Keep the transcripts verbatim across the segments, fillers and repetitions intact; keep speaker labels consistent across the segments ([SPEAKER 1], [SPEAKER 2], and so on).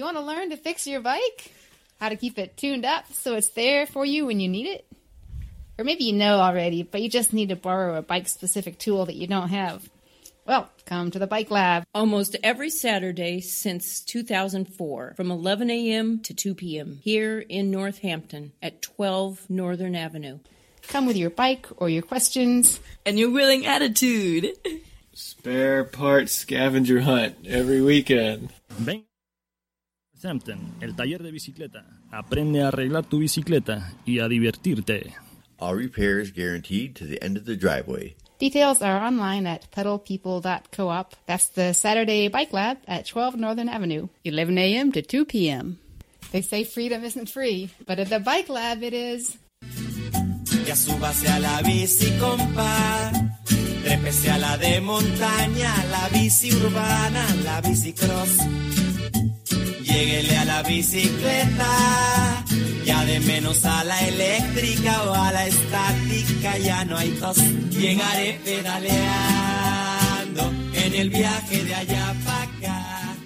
[SPEAKER 1] You want to learn to fix your bike? How to keep it tuned up so it's there for you when you need it? Or maybe you know already, but you just need to borrow a bike-specific tool that you don't have. Well, come to the Bike Lab.
[SPEAKER 2] Almost every Saturday since two thousand four, from eleven a.m. to two p.m., here in Northampton at twelve Northern Avenue.
[SPEAKER 1] Come with your bike or your questions.
[SPEAKER 3] And your willing attitude.
[SPEAKER 4] Spare parts scavenger hunt every weekend.
[SPEAKER 5] Ven Northampton, el taller de bicicleta. Aprende a arreglar tu bicicleta y a divertirte.
[SPEAKER 6] All repairs guaranteed to the end of the driveway.
[SPEAKER 1] Details are online at pedal people dot coop. That's the Saturday Bike Lab at twelve Northern Avenue, eleven a.m. to two p.m. They say freedom isn't free, but at the Bike Lab it is.
[SPEAKER 7] Ya súbase a la bici, compa. Trépese a la de montaña, la bici urbana, la bici cross. Lléguele a la bicicleta. Ya de menos a la eléctrica o a la estática ya no hay tos. Llegaré pedaleando en el viaje de allá para acá.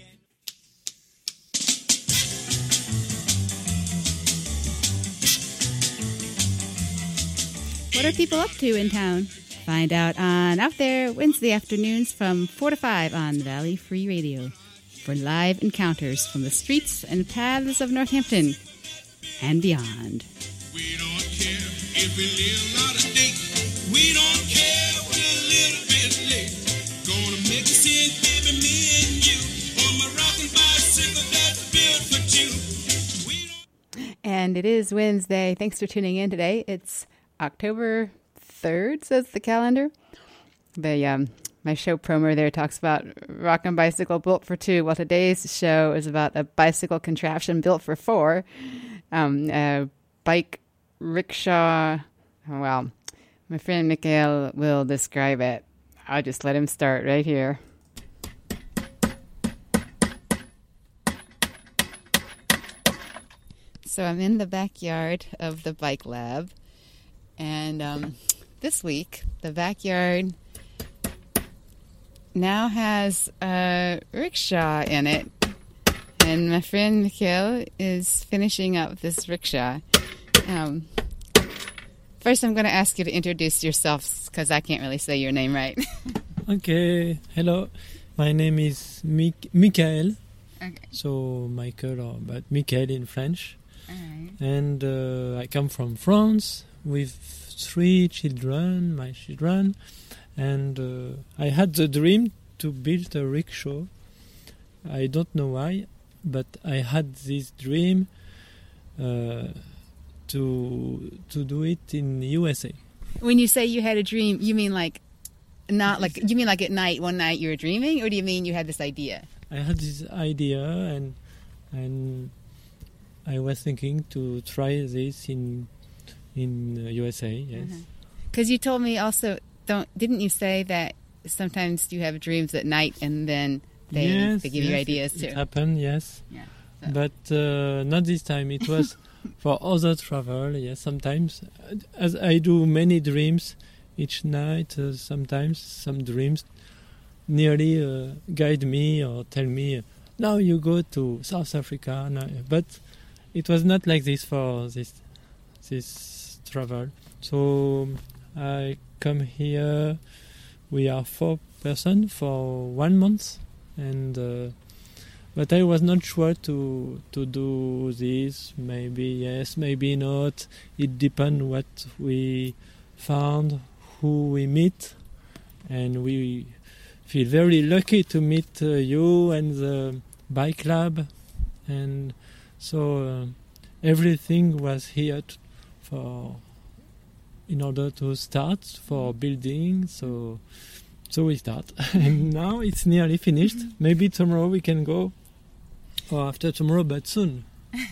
[SPEAKER 1] What are people up to in town? Find out on Out There Wednesday afternoons from four to five on Valley Free Radio for live encounters from the streets and paths of Northampton and beyond.
[SPEAKER 8] We don't care if we live out of date. We don't care if we're a little bit late. Gonna make a scene, baby, me and you. On my rocking bicycle that's built for two.
[SPEAKER 1] And it is Wednesday. Thanks for tuning in today. It's October third, says the calendar. The um, my show promo there talks about rockin' bicycle built for two. Well, today's show is about a bicycle contraption built for four. Um, a bike rickshaw. Well, my friend Mikhail will describe it. I'll just let him start right here. So I'm in the backyard of the Bike Lab, and um, this week the backyard now has a rickshaw in it. And my friend Mikhail is finishing up this rickshaw. Um, first, I'm going to ask you to introduce yourself because I can't really say your name right.
[SPEAKER 9] Okay. Hello. My name is Mik- Michael.
[SPEAKER 1] Okay.
[SPEAKER 9] So, Michael, or, but Michael in French.
[SPEAKER 1] All right.
[SPEAKER 9] And uh, I come from France with three children, my children. And uh, I had the dream to build a rickshaw. I don't know why. But I had this dream uh, to to do it in U S A.
[SPEAKER 1] When you say you had a dream, you mean like not like you mean like at night, one night you were dreaming, or do you mean you had this idea?
[SPEAKER 9] I had this idea, and and I was thinking to try this in in uh, U S A. Yes,
[SPEAKER 1] because uh-huh. You told me also. Don't didn't you say that sometimes you have dreams at night and then They,
[SPEAKER 9] yes,
[SPEAKER 1] they give
[SPEAKER 9] yes,
[SPEAKER 1] you ideas
[SPEAKER 9] it,
[SPEAKER 1] too.
[SPEAKER 9] It happened, yes.
[SPEAKER 1] Yeah, so.
[SPEAKER 9] But uh, not this time. It was for other travel, yes, sometimes. As I do many dreams each night, uh, sometimes some dreams nearly uh, guide me or tell me, now you go to South Africa. Now, but it was not like this for this this travel. So I come here. We are four persons for one month. And uh, but I was not sure to to do this. Maybe yes, maybe not. It depends what we found, who we meet, and we feel very lucky to meet uh, you and the Bike Lab, and so uh, everything was here t- for in order to start for building. So. So we start, and now it's nearly finished. Maybe tomorrow we can go, or after tomorrow, but soon.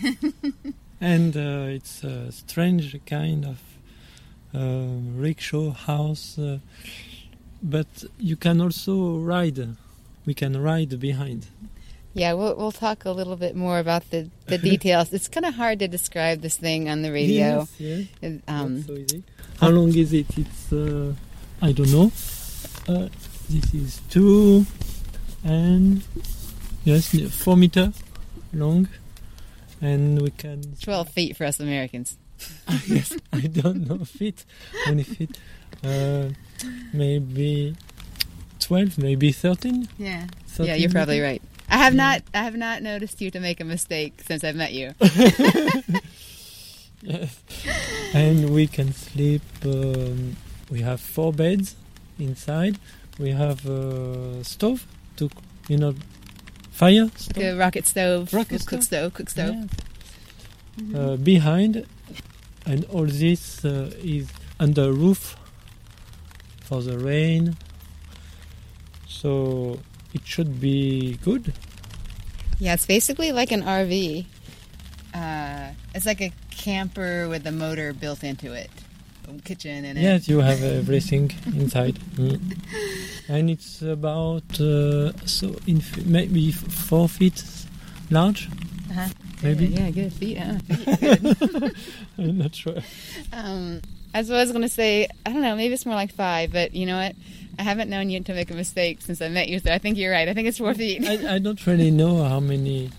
[SPEAKER 9] And uh, it's a strange kind of uh, rickshaw house, uh, but you can also ride. We can ride behind.
[SPEAKER 1] Yeah, we'll we'll talk a little bit more about the, the details. It's kind of hard to describe this thing on the radio.
[SPEAKER 9] Yes, yes.
[SPEAKER 1] It, um,
[SPEAKER 9] Not so easy. How long is it? It's uh, I don't know. Uh, this is two and yes, four meter. long, and we can
[SPEAKER 1] twelve feet for us Americans.
[SPEAKER 9] yes, I don't know feet, how many feet, uh, maybe twelve, maybe thirteen.
[SPEAKER 1] Yeah,
[SPEAKER 9] thirteen
[SPEAKER 1] yeah, you're probably
[SPEAKER 9] maybe?
[SPEAKER 1] right. I have
[SPEAKER 9] Yeah.
[SPEAKER 1] not, I have not noticed you to make a mistake since I've met you.
[SPEAKER 9] Yes, and we can sleep. Um, we have four beds inside. We have a stove to, you know, fire stove.
[SPEAKER 1] Like a rocket stove,
[SPEAKER 9] Rocket
[SPEAKER 1] cook
[SPEAKER 9] stove?
[SPEAKER 1] stove, cook stove.
[SPEAKER 9] Yeah. Uh, behind, and all this uh, is under roof for the rain, so it should be good.
[SPEAKER 1] Yeah, it's basically like an R V. Uh, it's like a camper with a motor built into it, a kitchen in it.
[SPEAKER 9] Yes, you have everything inside. Mm. And it's about uh, so in f- maybe f- four feet large.
[SPEAKER 1] Uh-huh.
[SPEAKER 9] Maybe.
[SPEAKER 1] Yeah, yeah, good feet. Uh, feet good.
[SPEAKER 9] I'm not sure.
[SPEAKER 1] Um, as I was going to say, I don't know, maybe it's more like five, but you know what? I haven't known you to make a mistake since I met you, so I think you're right. I think it's four feet.
[SPEAKER 9] I, I don't really know how many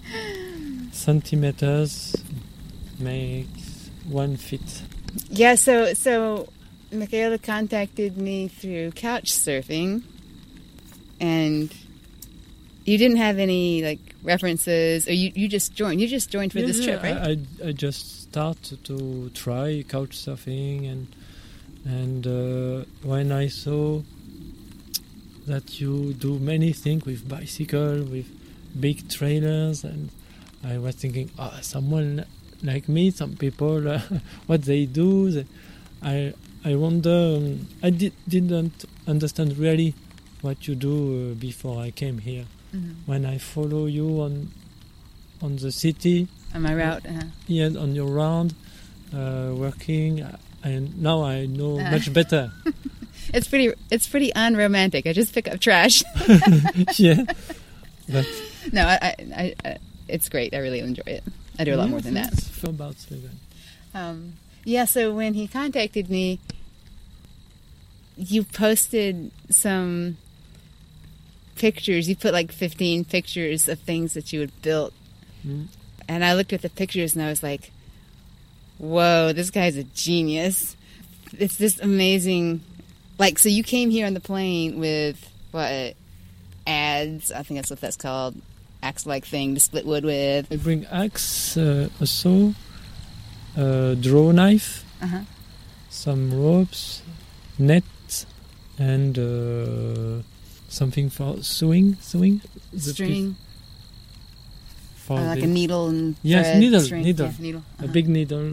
[SPEAKER 9] centimeters makes one feet.
[SPEAKER 1] Yeah, so so Michaela contacted me through couch surfing, and you didn't have any like references, or you, you just joined. You just joined for
[SPEAKER 9] Yeah,
[SPEAKER 1] this
[SPEAKER 9] yeah,
[SPEAKER 1] trip, right?
[SPEAKER 9] I, I, I just started to try couch surfing, and and uh, when I saw that you do many things with bicycle, with big trailers, and I was thinking, oh, someone like me, some people, uh, what they do. They, I I wonder. Um, I did, didn't understand really what you do uh, before I came here.
[SPEAKER 1] Mhm.
[SPEAKER 9] When I follow you on on the city,
[SPEAKER 1] On my route, uh-huh.
[SPEAKER 9] yeah, on your round, uh, working, uh, and now I know
[SPEAKER 1] Uh.
[SPEAKER 9] much better.
[SPEAKER 1] It's pretty. It's pretty unromantic. I just pick up trash.
[SPEAKER 9] Yeah, but
[SPEAKER 1] No, I, I, I, I, it's great. I really enjoy it. I do a lot
[SPEAKER 9] yes,
[SPEAKER 1] more than that.
[SPEAKER 9] yes, for about seven.
[SPEAKER 1] Um, yeah, so when he contacted me, you posted some pictures. You put like fifteen pictures of things that you had built.
[SPEAKER 9] Mm.
[SPEAKER 1] And I looked at the pictures and I was like, whoa, this guy's a genius. It's this amazing. Like, so you came here on the plane with, what, ads? I think that's what that's called. Axe-like thing to split wood with.
[SPEAKER 9] I bring axe, uh, a saw, a draw knife,
[SPEAKER 1] Uh-huh.
[SPEAKER 9] some ropes, net, and uh, something for sewing. Sewing. The
[SPEAKER 1] String.
[SPEAKER 9] piece For
[SPEAKER 1] Uh, like
[SPEAKER 9] the-
[SPEAKER 1] a needle and
[SPEAKER 9] Yes,
[SPEAKER 1] thread,
[SPEAKER 9] needle,
[SPEAKER 1] string.
[SPEAKER 9] needle,
[SPEAKER 1] Yeah, needle.
[SPEAKER 9] a
[SPEAKER 1] Uh-huh.
[SPEAKER 9] big needle,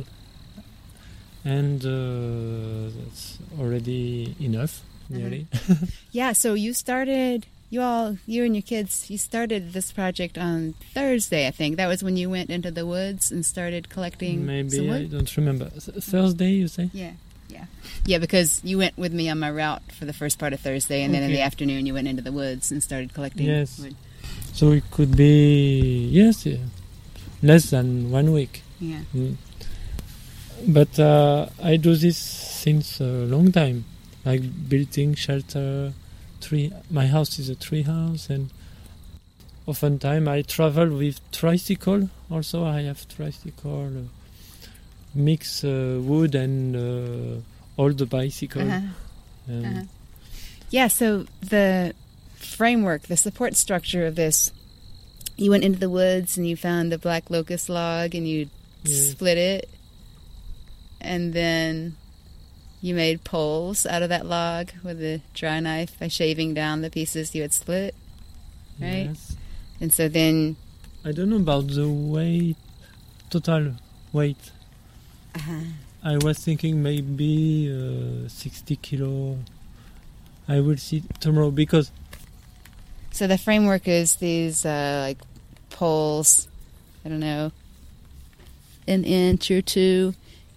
[SPEAKER 9] and uh, that's already enough, nearly.
[SPEAKER 1] Yeah, so you started, you all, you and your kids, you started this project on Thursday, I think. That was when you went into the woods and started collecting some
[SPEAKER 9] Maybe I
[SPEAKER 1] wood?
[SPEAKER 9] don't remember. Th- Thursday, you say?
[SPEAKER 1] Yeah, yeah. Yeah, because you went with me on my route for the first part of Thursday, and then in
[SPEAKER 9] Okay.
[SPEAKER 1] the afternoon you went into the woods and started collecting
[SPEAKER 9] Yes.
[SPEAKER 1] wood.
[SPEAKER 9] So it could be yes, yeah, less than one week.
[SPEAKER 1] Yeah.
[SPEAKER 9] Mm. But uh, I do this since a long time, like building shelter. Tree. My house is a tree house, and oftentimes I travel with tricycle. Also, I have tricycle. Uh, mix uh, wood and uh, all the bicycle.
[SPEAKER 1] Uh-huh.
[SPEAKER 9] Um,
[SPEAKER 1] Uh-huh. Yeah, so the framework, the support structure of this, you went into the woods and you found the black locust log and you
[SPEAKER 9] Yes.
[SPEAKER 1] split it, and then you made poles out of that log with a dry knife by shaving down the pieces you had split, right?
[SPEAKER 9] Yes.
[SPEAKER 1] And so then
[SPEAKER 9] I don't know about the weight, total weight.
[SPEAKER 1] uh
[SPEAKER 9] I was thinking maybe uh, sixty kilo. I will see tomorrow because
[SPEAKER 1] so the framework is these uh, like poles, I don't know, an inch or two,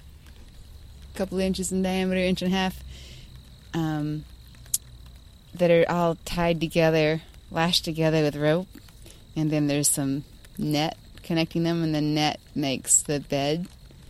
[SPEAKER 1] a couple inches in diameter, inch and a half, um, that are all tied together, lashed together with rope, and then there's some net connecting them, and the net makes the bed.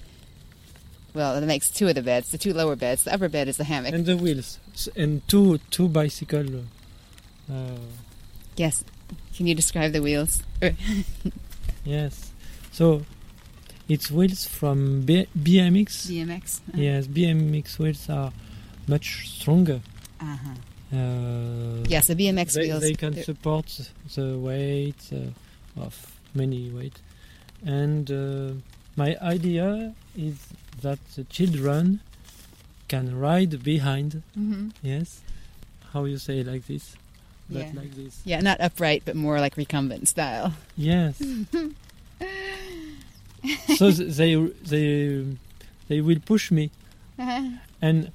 [SPEAKER 1] Well, it makes two of the beds, the two lower beds. The upper bed is the hammock.
[SPEAKER 9] and the wheels S- and two two bicycle. Uh,
[SPEAKER 1] Yes. Can you describe the wheels? Or-
[SPEAKER 9] Yes. So it's wheels from B- BMX.
[SPEAKER 1] B M X. Uh-huh.
[SPEAKER 9] Yes, B M X wheels are much stronger.
[SPEAKER 1] Uh-huh.
[SPEAKER 9] Uh,
[SPEAKER 1] Yes, the B M X
[SPEAKER 9] they,
[SPEAKER 1] wheels.
[SPEAKER 9] they can
[SPEAKER 1] they're-
[SPEAKER 9] support the weight uh, of many weight. And uh, my idea is that the children can ride behind.
[SPEAKER 1] Mhm.
[SPEAKER 9] Yes. How you say like this? But
[SPEAKER 1] Yeah.
[SPEAKER 9] like this.
[SPEAKER 1] Yeah, not upright, but more like recumbent style.
[SPEAKER 9] Yes. So th- they they they will push me,
[SPEAKER 1] Uh-huh.
[SPEAKER 9] and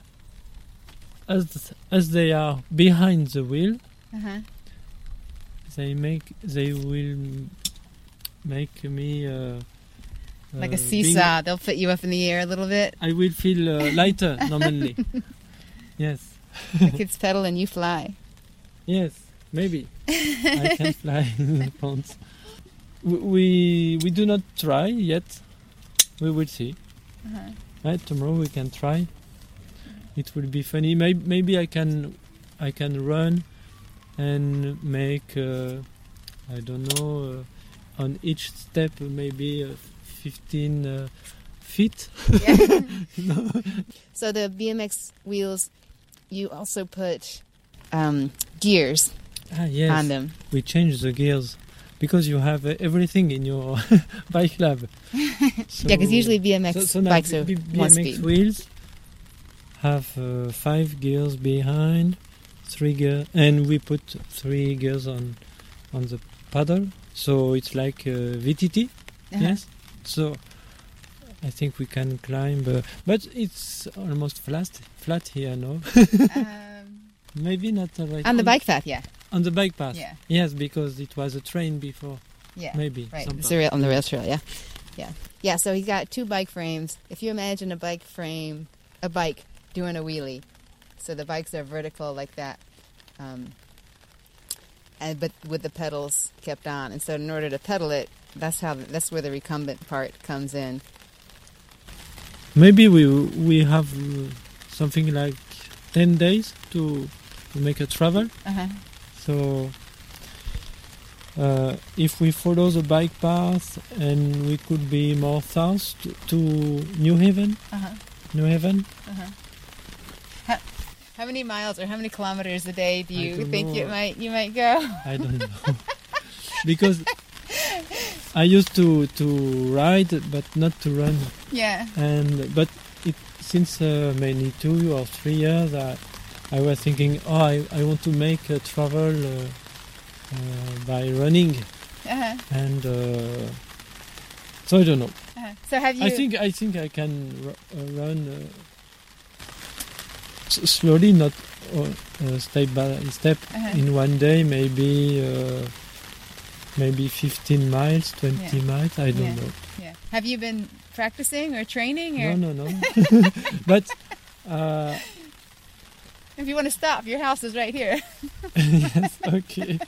[SPEAKER 9] as as they are behind the wheel,
[SPEAKER 1] Uh-huh.
[SPEAKER 9] they make they will make me uh,
[SPEAKER 1] Like
[SPEAKER 9] uh,
[SPEAKER 1] a seesaw. They'll put you up in the air a little bit.
[SPEAKER 9] being- I will feel uh, lighter normally. Yes,
[SPEAKER 1] The kids pedal and you fly.
[SPEAKER 9] yes, maybe I can fly in the ponds. We, we we do not try yet. We will see.
[SPEAKER 1] Uh-huh.
[SPEAKER 9] Right, tomorrow we can try. It will be funny. Maybe, maybe I can I can run and make uh, I don't know uh, on each step maybe uh, fifteen uh, feet.
[SPEAKER 1] Yeah.
[SPEAKER 9] No.
[SPEAKER 1] So the B M X wheels, you also put um, gears
[SPEAKER 9] Ah, yes.
[SPEAKER 1] on them.
[SPEAKER 9] We change the gears because you have uh, everything in your bike lab. So,
[SPEAKER 1] Yeah, because usually B M X
[SPEAKER 9] so, so now
[SPEAKER 1] bikes
[SPEAKER 9] B-
[SPEAKER 1] are
[SPEAKER 9] B-
[SPEAKER 1] one
[SPEAKER 9] B M X
[SPEAKER 1] speed.
[SPEAKER 9] wheels have uh, five gears behind, three gear, and we put three gears on on the paddle, so it's like uh, V T T.
[SPEAKER 1] Uh-huh.
[SPEAKER 9] Yes. So I think we can climb, uh, but it's almost flat flat here, no?
[SPEAKER 1] Um,
[SPEAKER 9] Maybe not uh, right
[SPEAKER 1] on the bike path, yeah.
[SPEAKER 9] on the bike path.
[SPEAKER 1] Yeah.
[SPEAKER 9] Yes, because it was a train before.
[SPEAKER 1] Yeah.
[SPEAKER 9] Maybe.
[SPEAKER 1] Right,
[SPEAKER 9] sometime.
[SPEAKER 1] it's a rail, on the rail trail, yeah. Yeah. Yeah, so he's got two bike frames. If you imagine a bike frame, a bike doing a wheelie, so the bikes are vertical like that, um, and but with the pedals kept on. And so in order to pedal it, that's how that's where the recumbent part comes in.
[SPEAKER 9] Maybe we we have uh, something like ten days to, to make a travel.
[SPEAKER 1] Uh-huh.
[SPEAKER 9] So uh, if we follow the bike path and we could be more south to, to New Haven,
[SPEAKER 1] Uh-huh.
[SPEAKER 9] New Haven.
[SPEAKER 1] Uh-huh. How, how many miles or how many kilometers a day do
[SPEAKER 9] I
[SPEAKER 1] you
[SPEAKER 9] don't
[SPEAKER 1] think
[SPEAKER 9] know.
[SPEAKER 1] you might you might go?
[SPEAKER 9] I don't know because I used to to ride but not to run,
[SPEAKER 1] Yeah.
[SPEAKER 9] and but it since uh, maybe two or three years I I was thinking, oh, I, I want to make a travel uh, uh, by running,
[SPEAKER 1] Uh-huh.
[SPEAKER 9] and uh, so I don't know.
[SPEAKER 1] Uh-huh. So have you?
[SPEAKER 9] I think I think I can r- uh, run uh, s- slowly, not uh, uh, step by step.
[SPEAKER 1] Uh-huh.
[SPEAKER 9] In one day, maybe uh, maybe fifteen miles, twenty
[SPEAKER 1] Yeah.
[SPEAKER 9] miles. I don't
[SPEAKER 1] Yeah.
[SPEAKER 9] know.
[SPEAKER 1] Yeah. Have you been practicing or training? Or
[SPEAKER 9] No, no, no. But uh,
[SPEAKER 1] if you want to stop, your house is right here.
[SPEAKER 9] yes, okay.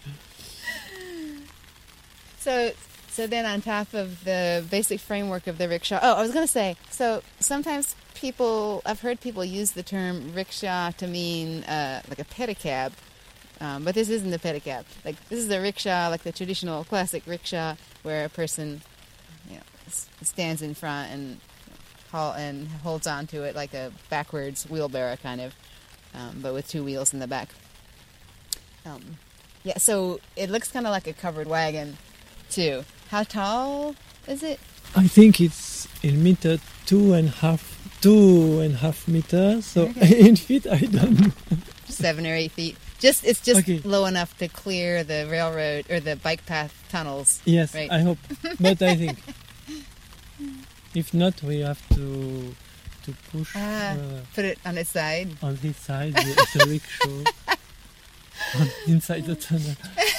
[SPEAKER 1] So, so then on top of the basic framework of the rickshaw. Oh, I was going to say. So sometimes people, I've heard people use the term rickshaw to mean uh, like a pedicab, um, but this isn't a pedicab. Like this is a rickshaw, like the traditional classic rickshaw, where a person, you know, s- stands in front and haul and holds on to it like a backwards wheelbarrow kind of, um, but with two wheels in the back. Um, yeah, so it looks kind of like a covered wagon, too. How tall is it?
[SPEAKER 9] I think it's in meter two and a half, two and a half meters. So
[SPEAKER 1] Okay.
[SPEAKER 9] in feet, I don't know.
[SPEAKER 1] Seven or eight feet. Just it's just
[SPEAKER 9] Okay.
[SPEAKER 1] low enough to clear the railroad or the bike path tunnels.
[SPEAKER 9] Yes,
[SPEAKER 1] Right.
[SPEAKER 9] I hope. But I think if not, we have to to push
[SPEAKER 1] Ah,
[SPEAKER 9] uh,
[SPEAKER 1] put it on its side.
[SPEAKER 9] on his side the, the rickshaw on, inside the tunnel.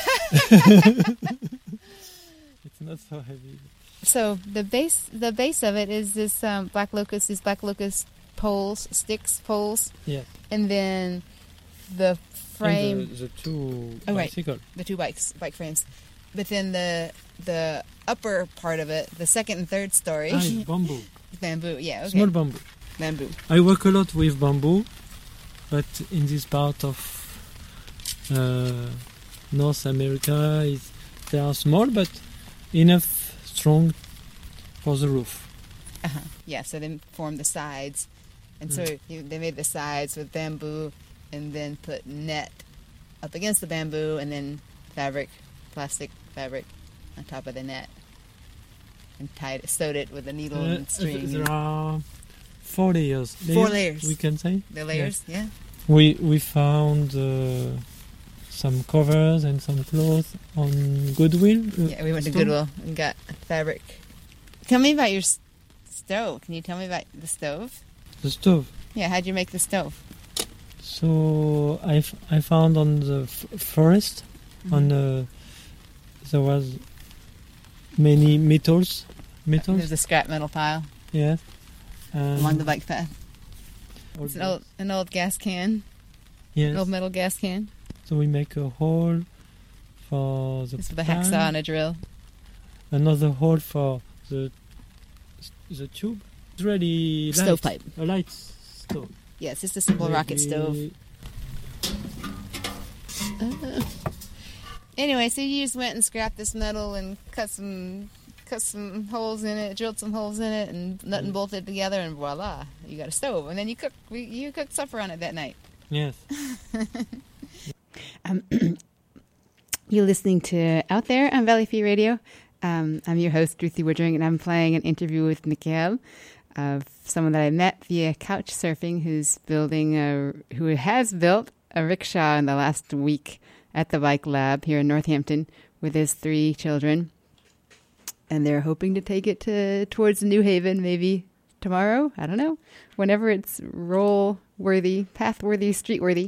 [SPEAKER 9] It's not so heavy.
[SPEAKER 1] So the base the base of it is this um, black locust, these black locust poles, sticks, poles,
[SPEAKER 9] Yes.
[SPEAKER 1] and then the frame,
[SPEAKER 9] And the, the two
[SPEAKER 1] Oh, right.
[SPEAKER 9] bicycle.
[SPEAKER 1] the two bikes, bike frames. But then the the upper part of it, the second and third story,
[SPEAKER 9] Ah, it's bamboo.
[SPEAKER 1] bamboo. Yeah, okay.
[SPEAKER 9] Small bamboo.
[SPEAKER 1] bamboo.
[SPEAKER 9] I work a lot with bamboo, but in this part of uh, North America, is they are small, but enough strong for the roof.
[SPEAKER 1] Uh-huh. Yeah, so they formed the sides. And
[SPEAKER 9] Mm.
[SPEAKER 1] so you, they made the sides with bamboo and then put net up against the bamboo and then fabric, plastic fabric on top of the net. And tied it, sewed it with a needle
[SPEAKER 9] Uh,
[SPEAKER 1] and string.
[SPEAKER 9] there are four layers.
[SPEAKER 1] Four layers.
[SPEAKER 9] We can say.
[SPEAKER 1] The layers,
[SPEAKER 9] Yes.
[SPEAKER 1] yeah.
[SPEAKER 9] We we found uh, some covers and some clothes on Goodwill. uh,
[SPEAKER 1] Yeah, we went to
[SPEAKER 9] store.
[SPEAKER 1] Goodwill and got fabric. Tell me about your s- stove. Can you tell me about the stove?
[SPEAKER 9] The stove.
[SPEAKER 1] Yeah, how'd you make the stove?
[SPEAKER 9] So I, f- I found on the f- forest,
[SPEAKER 1] Mm-hmm.
[SPEAKER 9] on the, there was many metals, metals.
[SPEAKER 1] There's a scrap metal pile
[SPEAKER 9] Yes. And
[SPEAKER 1] along the bike path.
[SPEAKER 9] all
[SPEAKER 1] It's an
[SPEAKER 9] the-
[SPEAKER 1] old, an old gas can,
[SPEAKER 9] Yes.
[SPEAKER 1] an old metal gas can.
[SPEAKER 9] So we make a hole for the
[SPEAKER 1] It's with a
[SPEAKER 9] pan,
[SPEAKER 1] hacksaw and a drill.
[SPEAKER 9] another hole for the the tube. It's really light,
[SPEAKER 1] Stovepipe.
[SPEAKER 9] a light stove.
[SPEAKER 1] Yeah, it's just a simple rocket stove.
[SPEAKER 9] Maybe-
[SPEAKER 1] Uh, anyway, so you just went and scrapped this metal and cut some cut some holes in it, drilled some holes in it, and nut and bolted it together, and voila, you got a stove. And then you cook you cooked supper on it that night.
[SPEAKER 9] Yes.
[SPEAKER 1] Um, you're listening to Out There on Valley Free Radio. Um, I'm your host, Ruthie Woodring, and I'm playing an interview with Mikhail, of someone that I met via couch surfing, who's building a, who has built a rickshaw in the last week at the Bike Lab here in Northampton with his three children, and they're hoping to take it to towards New Haven, maybe tomorrow. I don't know, whenever it's roll worthy, path worthy, street worthy.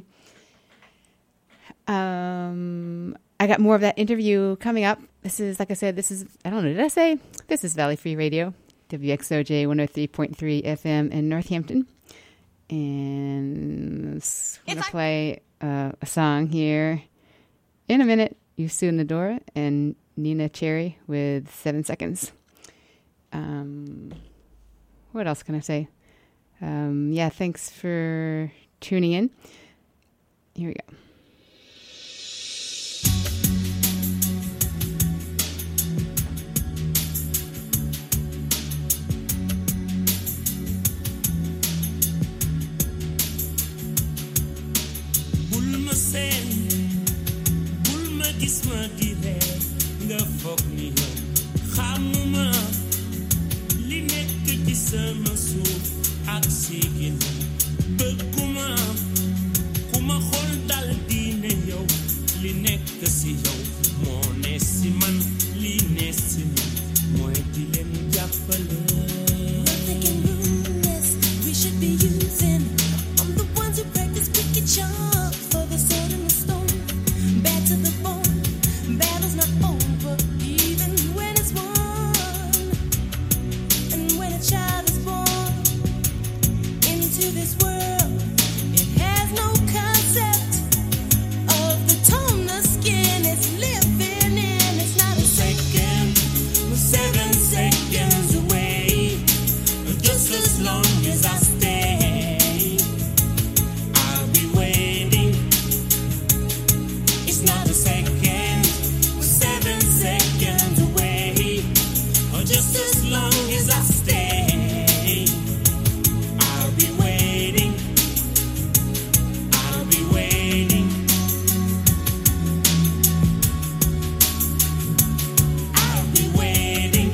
[SPEAKER 1] Um, I got more of that interview coming up. This is, like I said, this is, I don't know, did I say? This is Valley Free Radio, W X O J one oh three point three F M in Northampton. And I'm going to play uh, a song here in a minute. Yusu Nadora and Nina Cherry with Seven Seconds. Um, what else can I say? Um, yeah, thanks for tuning in. Here we go.
[SPEAKER 7] gis ma di reer nga foog ni yow xamuma li nekk ci sama suuf ak si ginnaaw bëgguma ku ma xool dal di ne yow li nekk si yow moo ne si man li ne si man mooy di leen jàppale. We should be using. I'm the ones who practice wicked charm for the sword and the stone. Bad to the bone. Battle's not over, even when it's won. And when a child is born into this world, it has no concept of the tone the skin is living in. It's not a second, we're seven seconds away. Just as long as I stay, I'll be waiting. It's not a second, we're seven seconds away. Or just as long as I stay, I'll be waiting. I'll be waiting. I'll be waiting.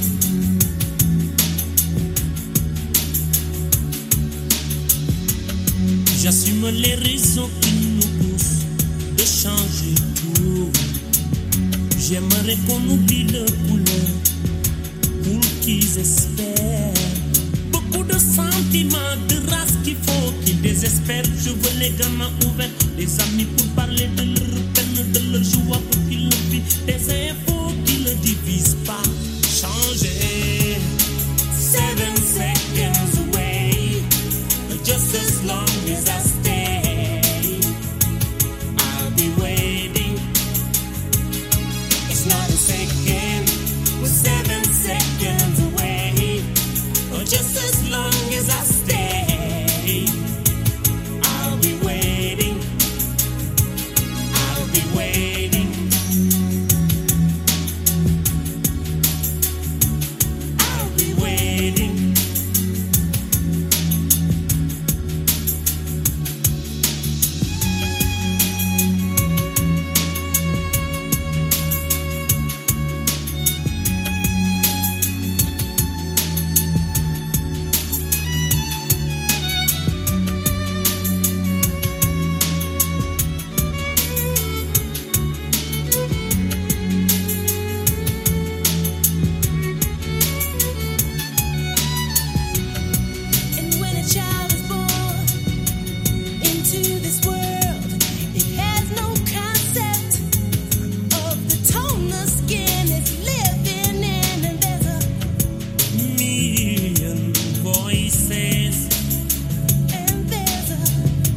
[SPEAKER 7] J'assume les raisons qui nous poussent de changer tout. J'aimerais qu'on oublie le couleur pour qu'ils espèrent. Beaucoup de sentiments, de race qu'il faut qu'ils désespèrent. Je veux les gamins ouverts, les amis pour parler de leur peine, de leur joie pour qu'ils le vivent. Des infos qui ne divisent pas. Changer. Seven seconds away. Just as long as I stay, I'll be waiting. It's not a second, we're seven seconds away. Or just as long as I stay, I'll be waiting. waiting. And when a child is born into this world, it has no concept of the tone the skin is living in, and there's a million voices, and there's a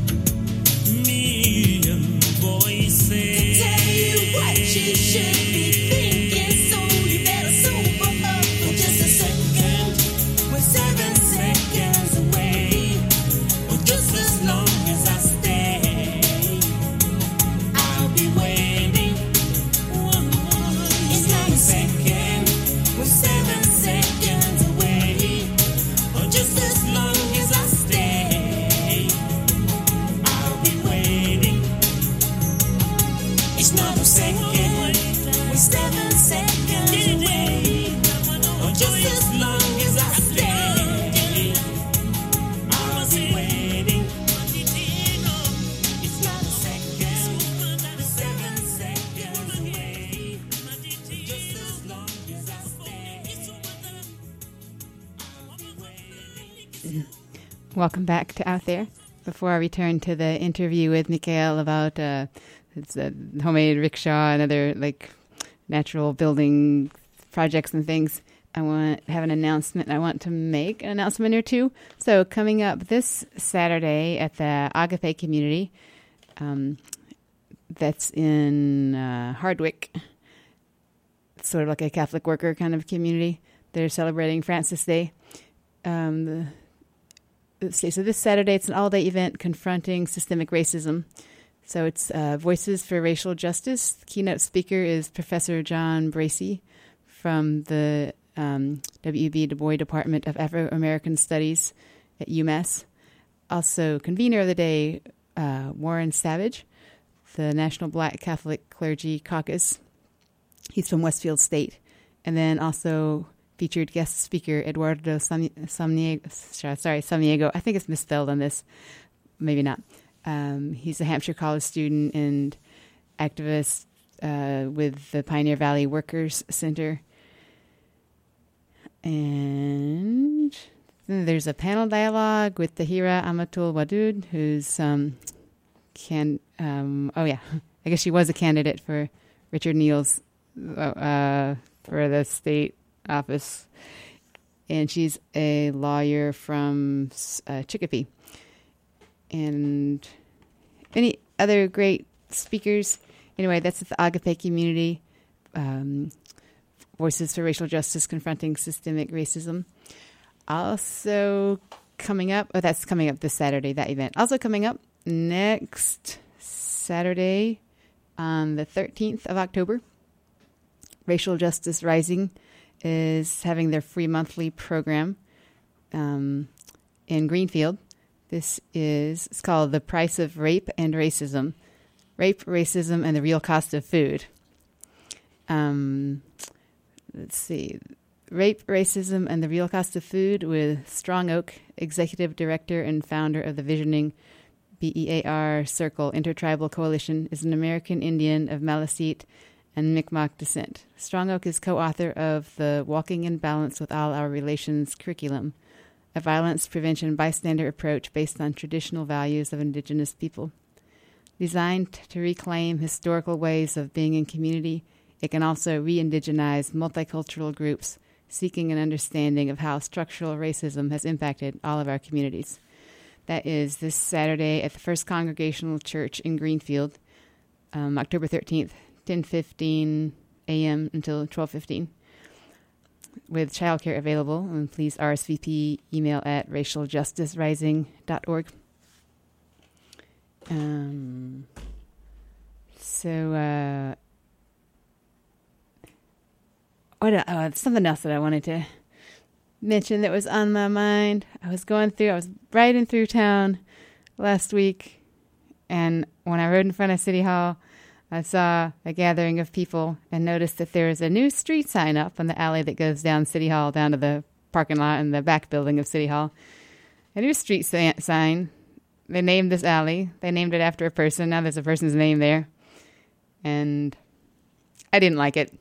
[SPEAKER 7] million voices to tell you what you should be thinking. So you better sober up for just a second. We're seven seconds away, or just as long as I stay, I'll be waiting. It's not a second. We're seven seconds away, or just as long as I stay, I'll be waiting. It's not a second. We're seven seconds away, or just as long as I stay, I'll be waiting. It's not a second. We're seven seconds away, just as long as I stay, I'll be waiting.
[SPEAKER 1] Welcome back to Out There. Before I return to the interview with Mikhail about uh, it's a homemade rickshaw and other like natural building projects and things, I want to have an announcement. I want to make an announcement or two. So coming up this Saturday at the Agape community, um, that's in uh, Hardwick, sort of like a Catholic worker kind of community. They're celebrating Francis Day. Um, the Let's see. So this Saturday, it's an all-day event confronting systemic racism. So it's uh, Voices for Racial Justice. The keynote speaker is Professor John Bracey from the um, W E B Du Bois Department of Afro-American Studies at UMass. Also, convener of the day, uh, Warren Savage, the National Black Catholic Clergy Caucus. He's from Westfield State. And then also featured guest speaker Eduardo Sam- Samniego. Sorry, Samniego. I think it's misspelled on this. Maybe not. Um, he's a Hampshire College student and activist uh, with the Pioneer Valley Workers Center. And then there's a panel dialogue with Tahira Amatul Wadud, who's um, can. Um, oh yeah, I guess she was a candidate for Richard Neal's uh, for the state office, and she's a lawyer from uh, Chicopee. And any other great speakers. Anyway, that's at the Agape community. Um, Voices for Racial Justice Confronting Systemic Racism. Also coming up, oh, that's coming up this Saturday, that event. Also coming up next Saturday on the thirteenth of October, Racial Justice Rising is having their free monthly program um, in Greenfield. This is, it's called The Price of Rape and Racism. Rape, Racism, and the Real Cost of Food. Um, let's see. Rape, Racism, and the Real Cost of Food with Strong Oak, Executive Director and founder of the visioning B E A R Circle Intertribal Coalition, is an American Indian of Maliseet and Mi'kmaq descent. Strong Oak is co-author of the Walking in Balance with All Our Relations curriculum, a violence prevention bystander approach based on traditional values of Indigenous people. Designed to reclaim historical ways of being in community, it can also re-indigenize multicultural groups seeking an understanding of how structural racism has impacted all of our communities. That is this Saturday at the First Congregational Church in Greenfield, um, October thirteenth, ten fifteen a.m. until twelve fifteen, with childcare available. And please R S V P email at racial justice rising dot org. Um, so, uh, what, uh, something else that I wanted to mention that was on my mind. I was going through, I was riding through town last week, and when I rode in front of City Hall, I saw a gathering of people and noticed that there is a new street sign up on the alley that goes down City Hall, down to the parking lot in the back building of City Hall. A new street sa- sign. They named this alley. They named it after a person. Now there's a person's name there. And I didn't like it.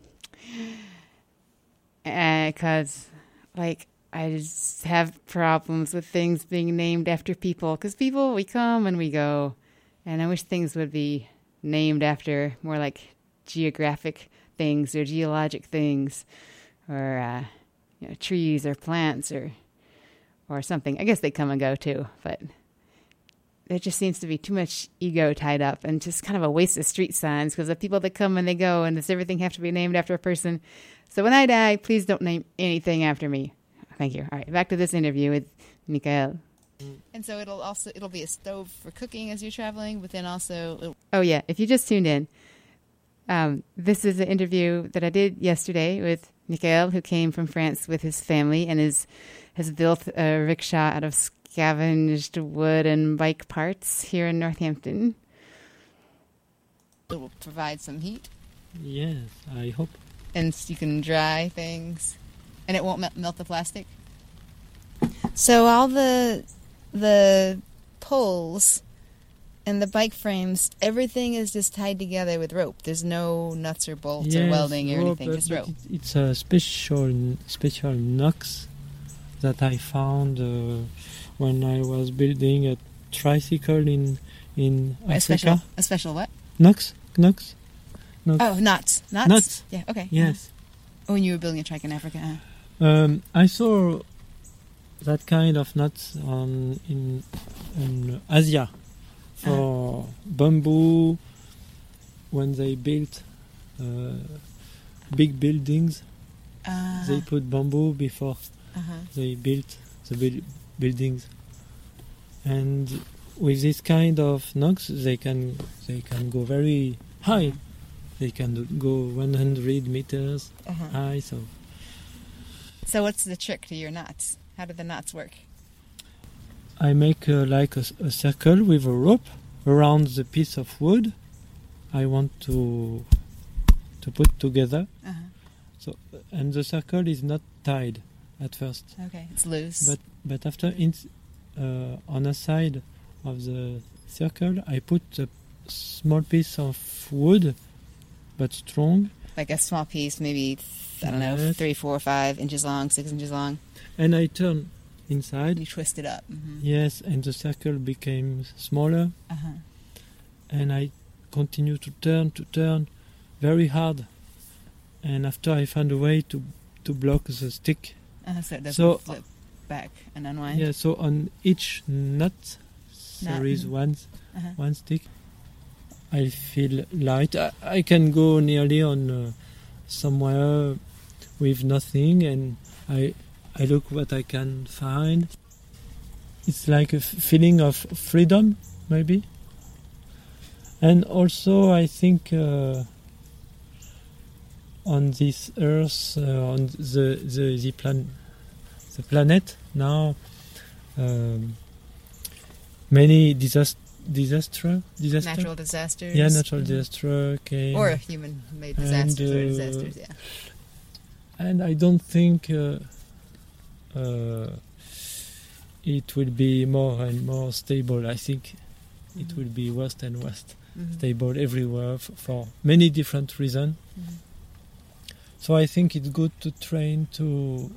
[SPEAKER 1] Because, uh, like, I just have problems with things being named after people. Because people, we come and we go. And I wish things would be named after more like geographic things or geologic things. Or, uh, you know, trees or plants or or something. I guess they come and go too. But there just seems to be too much ego tied up and just kind of a waste of street signs because the people that come and they go, and does everything have to be named after a person? So when I die, please don't name anything after me. Thank you. All right, back to this interview with Michael.
[SPEAKER 10] And so it'll also it'll be a stove for cooking as you're traveling, but then also it'll-
[SPEAKER 1] oh yeah, if you just tuned in, um, this is an interview that I did yesterday with Michael, who came from France with his family and is has built a rickshaw out of scavenged wood and bike parts here in Northampton.
[SPEAKER 10] it will provide some heat,
[SPEAKER 9] Yes, I hope.
[SPEAKER 10] and you can dry things, and it won't melt, melt the plastic. So all the the poles and the bike frames, everything is just tied together with rope. There's no nuts or bolts or
[SPEAKER 9] Yes,
[SPEAKER 10] welding or
[SPEAKER 9] rope,
[SPEAKER 10] anything,
[SPEAKER 9] but-
[SPEAKER 10] just
[SPEAKER 9] but
[SPEAKER 10] rope.
[SPEAKER 9] it- It's a special special knots that I found uh, when I was building a tricycle in in
[SPEAKER 10] A
[SPEAKER 9] Africa.
[SPEAKER 10] special, a special what?
[SPEAKER 9] Knots, knots. knots.
[SPEAKER 10] Oh, knots, knots.
[SPEAKER 9] Knots.
[SPEAKER 10] Yeah. Okay.
[SPEAKER 9] Yes.
[SPEAKER 10] Oh, when you were building a trike in Africa. Huh?
[SPEAKER 9] Um, I saw that kind of nuts on in, in Asia for bamboo when they built uh, big buildings.
[SPEAKER 10] Uh,
[SPEAKER 9] They put bamboo before
[SPEAKER 10] uh-huh.
[SPEAKER 9] they built the buil- buildings, and with this kind of nuts, they can they can go very high. They can do- go one hundred meters
[SPEAKER 10] Uh-huh.
[SPEAKER 9] high. So
[SPEAKER 10] So what's the trick to your knots? How do the knots work?
[SPEAKER 9] I make uh, like a, s- a circle with a rope around the piece of wood I want to to put together.
[SPEAKER 10] Uh-huh.
[SPEAKER 9] So and the circle is not tied at first,
[SPEAKER 10] Okay, it's loose.
[SPEAKER 9] but but after in, uh, on a side of the circle I put a small piece of wood, but strong,
[SPEAKER 10] like a small piece, maybe I don't know,
[SPEAKER 9] Yes.
[SPEAKER 10] three, four, five inches long, six inches long.
[SPEAKER 9] and I turn inside.
[SPEAKER 10] You twist it up. Mm-hmm.
[SPEAKER 9] Yes, and the circle became smaller,
[SPEAKER 10] Uh-huh.
[SPEAKER 9] and I continue to turn to turn very hard, and after I found a way to to block the stick.
[SPEAKER 10] Uh, so it doesn't
[SPEAKER 9] So-
[SPEAKER 10] flip back and unwind.
[SPEAKER 9] Yeah, so on each nut there
[SPEAKER 10] Nut,
[SPEAKER 9] is
[SPEAKER 10] mhm.
[SPEAKER 9] one
[SPEAKER 10] Uh-huh.
[SPEAKER 9] one stick. I feel light. I, I can go nearly on uh, somewhere with nothing, and I I look what I can find. It's like a f- feeling of freedom, maybe. And also, I think uh, on this Earth, uh, on the the the, plan- the planet now, um, many disaster, disaster, disaster,
[SPEAKER 10] Natural disasters.
[SPEAKER 9] yeah, natural
[SPEAKER 10] Mhm.
[SPEAKER 9] disaster came.
[SPEAKER 10] Or human-made
[SPEAKER 9] And,
[SPEAKER 10] disasters or
[SPEAKER 9] uh,
[SPEAKER 10] disasters, yeah.
[SPEAKER 9] And I don't think uh, uh, it will be more and more stable. I think it
[SPEAKER 10] Mhm.
[SPEAKER 9] will be worse and worse
[SPEAKER 10] Mhm.
[SPEAKER 9] stable everywhere f- for many different reasons.
[SPEAKER 10] Mhm.
[SPEAKER 9] So I think it's good to train to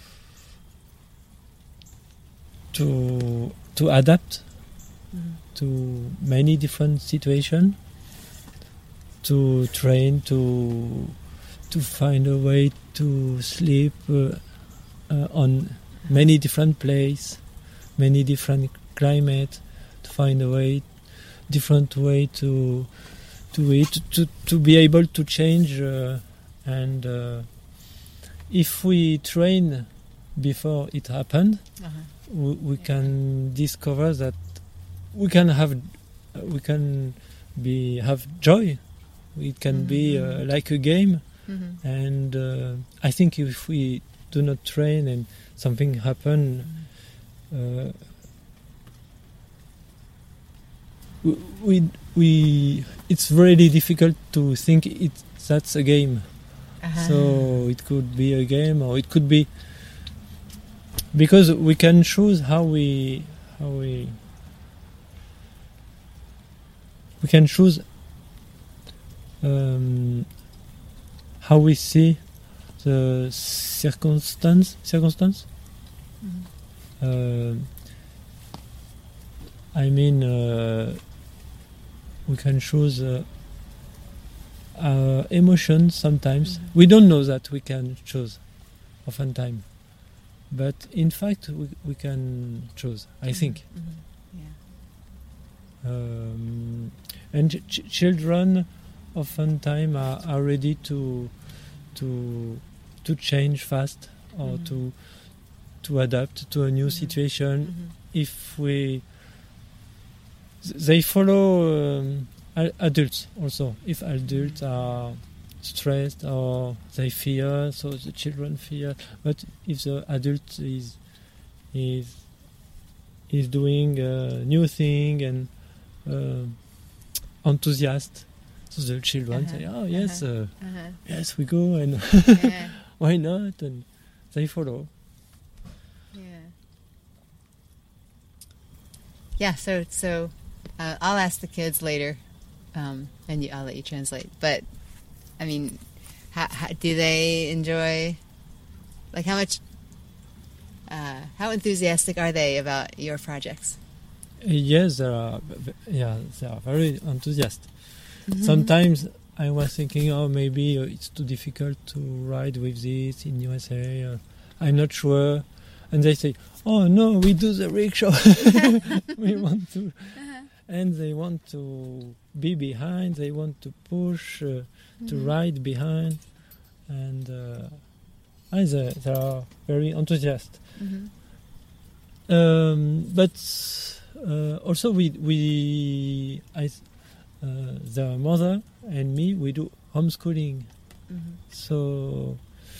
[SPEAKER 9] to to adapt
[SPEAKER 10] Mhm.
[SPEAKER 9] to many different situations. To train to to find a way to sleep uh, uh, on many different places, many different climate. To find a way, different way to to eat, to to be able to change. Uh, and uh, if we train before it happened,
[SPEAKER 10] Uh-huh.
[SPEAKER 9] we, we can discover that we can have uh, we can be have joy. It can be uh,
[SPEAKER 10] Mhm.
[SPEAKER 9] like a game,
[SPEAKER 10] Mhm.
[SPEAKER 9] and uh, I think if we do not train and something happen, uh, we we it's really difficult to think it that's a game.
[SPEAKER 10] Uh-huh.
[SPEAKER 9] So it could be a game, or it could be because we can choose how we how we we can choose um, how we see the circumstance circumstance.
[SPEAKER 10] Mm-hmm.
[SPEAKER 9] Uh, I mean, uh, we can choose uh, uh, emotions sometimes.
[SPEAKER 10] Mm-hmm.
[SPEAKER 9] We don't know that we can choose, oftentimes. But in fact, we, we can choose, I
[SPEAKER 10] Mm-hmm.
[SPEAKER 9] think.
[SPEAKER 10] Mm-hmm. Yeah.
[SPEAKER 9] Um, and ch- ch- children oftentimes are, are ready to to to change fast or
[SPEAKER 10] Mhm.
[SPEAKER 9] to to adapt to a new
[SPEAKER 10] Mhm.
[SPEAKER 9] situation
[SPEAKER 10] Mhm.
[SPEAKER 9] if we th- they follow um, a- adults also. If adults are stressed or they fear, so the children fear. But if the adult is is is doing a new thing and uh, enthusiast, so the children
[SPEAKER 10] Uh-huh.
[SPEAKER 9] say, "Oh yes,
[SPEAKER 10] Uh-huh.
[SPEAKER 9] uh,
[SPEAKER 10] Uh-huh.
[SPEAKER 9] yes, we go," and
[SPEAKER 10] Yeah.
[SPEAKER 9] why not? And they follow.
[SPEAKER 10] Yeah. Yeah. So so, uh, I'll ask the kids later, um, and you, I'll let you translate. But I mean, how, how do they enjoy? Like, how much? Uh, how enthusiastic are they about your projects?
[SPEAKER 9] Yes, they are. v- Yeah, they are very enthusiastic.
[SPEAKER 10] Mhm.
[SPEAKER 9] Sometimes I was thinking, oh, maybe uh, it's too difficult to ride with this in U S A. Uh, I'm not sure. And they say, oh, no, we do the rickshaw. We want to.
[SPEAKER 10] Uh-huh.
[SPEAKER 9] And they want to be behind. They want to push, uh, to
[SPEAKER 10] Mhm.
[SPEAKER 9] ride behind. And uh, I, they, they are very enthusiastic.
[SPEAKER 10] Mhm.
[SPEAKER 9] Um, but uh, also we we I uh, the mother and me we do homeschooling.
[SPEAKER 10] Mhm.
[SPEAKER 9] So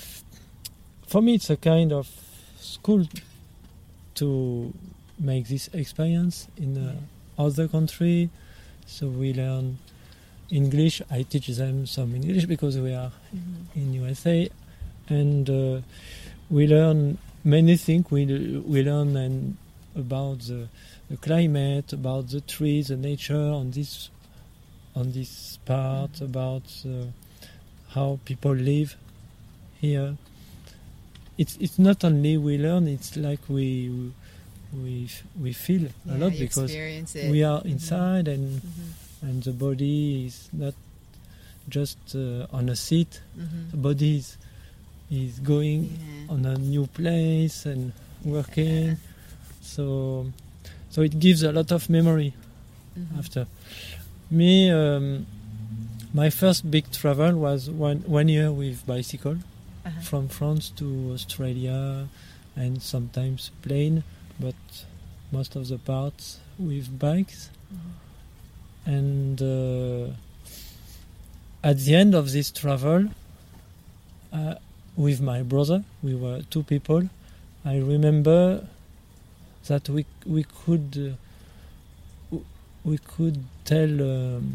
[SPEAKER 9] for me it's a kind of school to make this experience in uh, other country. So we learn English. I teach them some English because we are
[SPEAKER 10] Mhm.
[SPEAKER 9] in U S A, and uh, we learn many things. We we learn and about the, the climate, about the trees, the nature on this on this part,
[SPEAKER 10] Mhm.
[SPEAKER 9] about uh, how people live here. It's it's not only we learn; it's like we we we feel a
[SPEAKER 10] Yeah,
[SPEAKER 9] lot
[SPEAKER 10] you
[SPEAKER 9] because
[SPEAKER 10] experience it.
[SPEAKER 9] we are
[SPEAKER 10] Mhm.
[SPEAKER 9] inside and
[SPEAKER 10] Mhm.
[SPEAKER 9] and the body is not just uh, on a seat.
[SPEAKER 10] Mhm.
[SPEAKER 9] The body is is going
[SPEAKER 10] Yeah.
[SPEAKER 9] on a new place and working. So so it gives a lot of memory
[SPEAKER 10] Mhm.
[SPEAKER 9] after. Me, um, my first big travel was one one year with bicycle
[SPEAKER 10] Uh-huh.
[SPEAKER 9] from France to Australia, and sometimes plane, but most of the parts with bikes.
[SPEAKER 10] Mhm.
[SPEAKER 9] And uh, at the end of this travel, uh, with my brother, we were two people. I remember that we we could uh, w- we could tell um,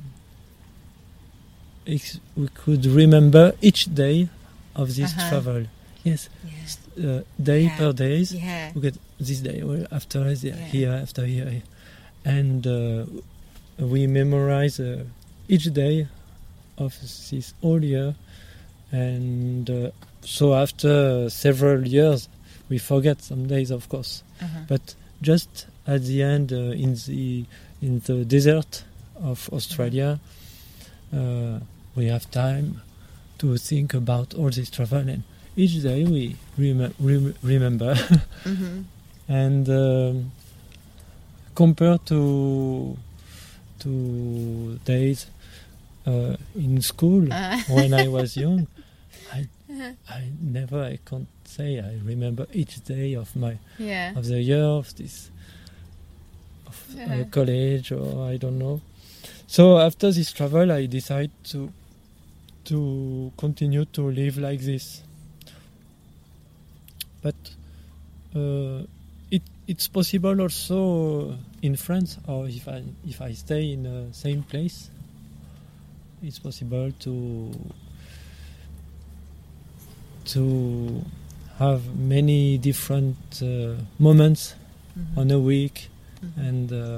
[SPEAKER 9] ex- we could remember each day of this
[SPEAKER 10] Uh-huh.
[SPEAKER 9] travel. Yes,
[SPEAKER 10] Yeah.
[SPEAKER 9] uh, day
[SPEAKER 10] Yeah.
[SPEAKER 9] per days.
[SPEAKER 10] Yeah.
[SPEAKER 9] We get this day well, after this,
[SPEAKER 10] Yeah.
[SPEAKER 9] here after here, and uh, we memorize uh, each day of this whole year, and uh, so after several years we forget some days, of course,
[SPEAKER 10] Uh-huh.
[SPEAKER 9] but just at the end uh, in the in the desert of Australia, uh, we have time to think about all this travel, and each day we rem- rem- remember.
[SPEAKER 10] Mhm.
[SPEAKER 9] And um, compared to to days uh, in school
[SPEAKER 10] Uh.
[SPEAKER 9] when I was young, I I never I can't say I remember each day of my
[SPEAKER 10] Yeah.
[SPEAKER 9] of the year of this of uh,
[SPEAKER 10] Yeah.
[SPEAKER 9] college, or I don't know. So after this travel, I decided to to continue to live like this. but uh, it it's possible also in France, or if I if I stay in the same place, it's possible to to have many different uh, moments mm-hmm. on a week, mm-hmm. and uh,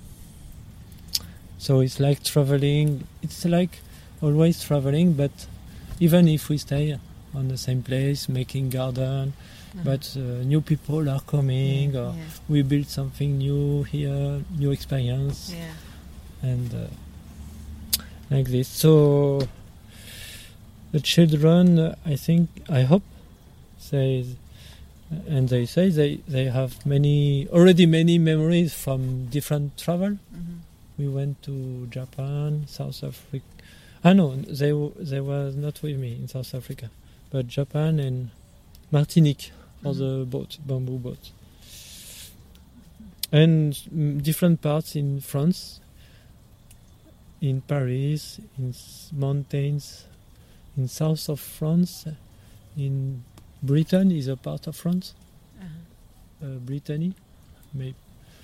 [SPEAKER 9] so it's like traveling. It's like always traveling, but even if we stay on the same place, making garden, mm-hmm. but uh, new people are coming, yeah, or yeah. we build something new here, new experience, yeah. and uh, like this. So the children, uh, I think, I hope, say, and they say they, they have many, already many memories from different travel. Mm-hmm. We went to Japan, South Africa. Ah no, they they were not with me in South Africa, but Japan and Martinique for mm-hmm. the boat, bamboo boat, and mm, different parts in France, in Paris, in s- mountains, in south of France, in Britain is a part of France, uh-huh. uh, Brittany, maybe.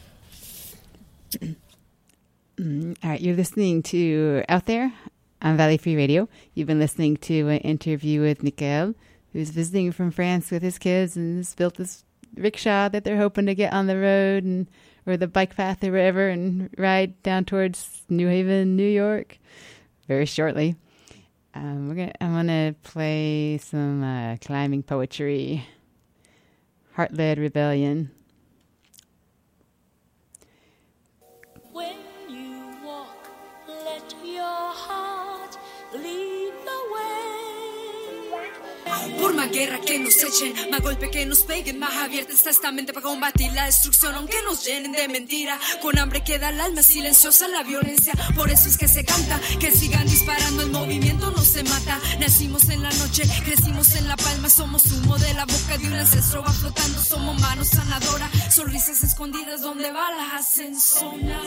[SPEAKER 1] All right, you're listening to Out There on Valley Free Radio. You've been listening to an interview with Mikael, who's visiting from France with his kids and has built this rickshaw that they're hoping to get on the road and or the bike path or wherever and ride down towards New Haven, New York, very shortly. Um, we're gonna. I'm gonna play some uh, climbing poetry. Heart-led rebellion.
[SPEAKER 11] When you walk, let your heart lead the way. Por más guerra que nos echen, más golpe que nos peguen, más abierta está esta mente para combatir la destrucción, aunque nos llenen de mentira. Con hambre queda el alma silenciosa la violencia. Por eso es que se canta, que sigan disparando, el movimiento no se mata. Nacimos en la noche, crecimos en la palma, somos humo de la boca de un ancestro, va flotando, somos manos sanadoras, sonrisas escondidas donde balas hacen sonar.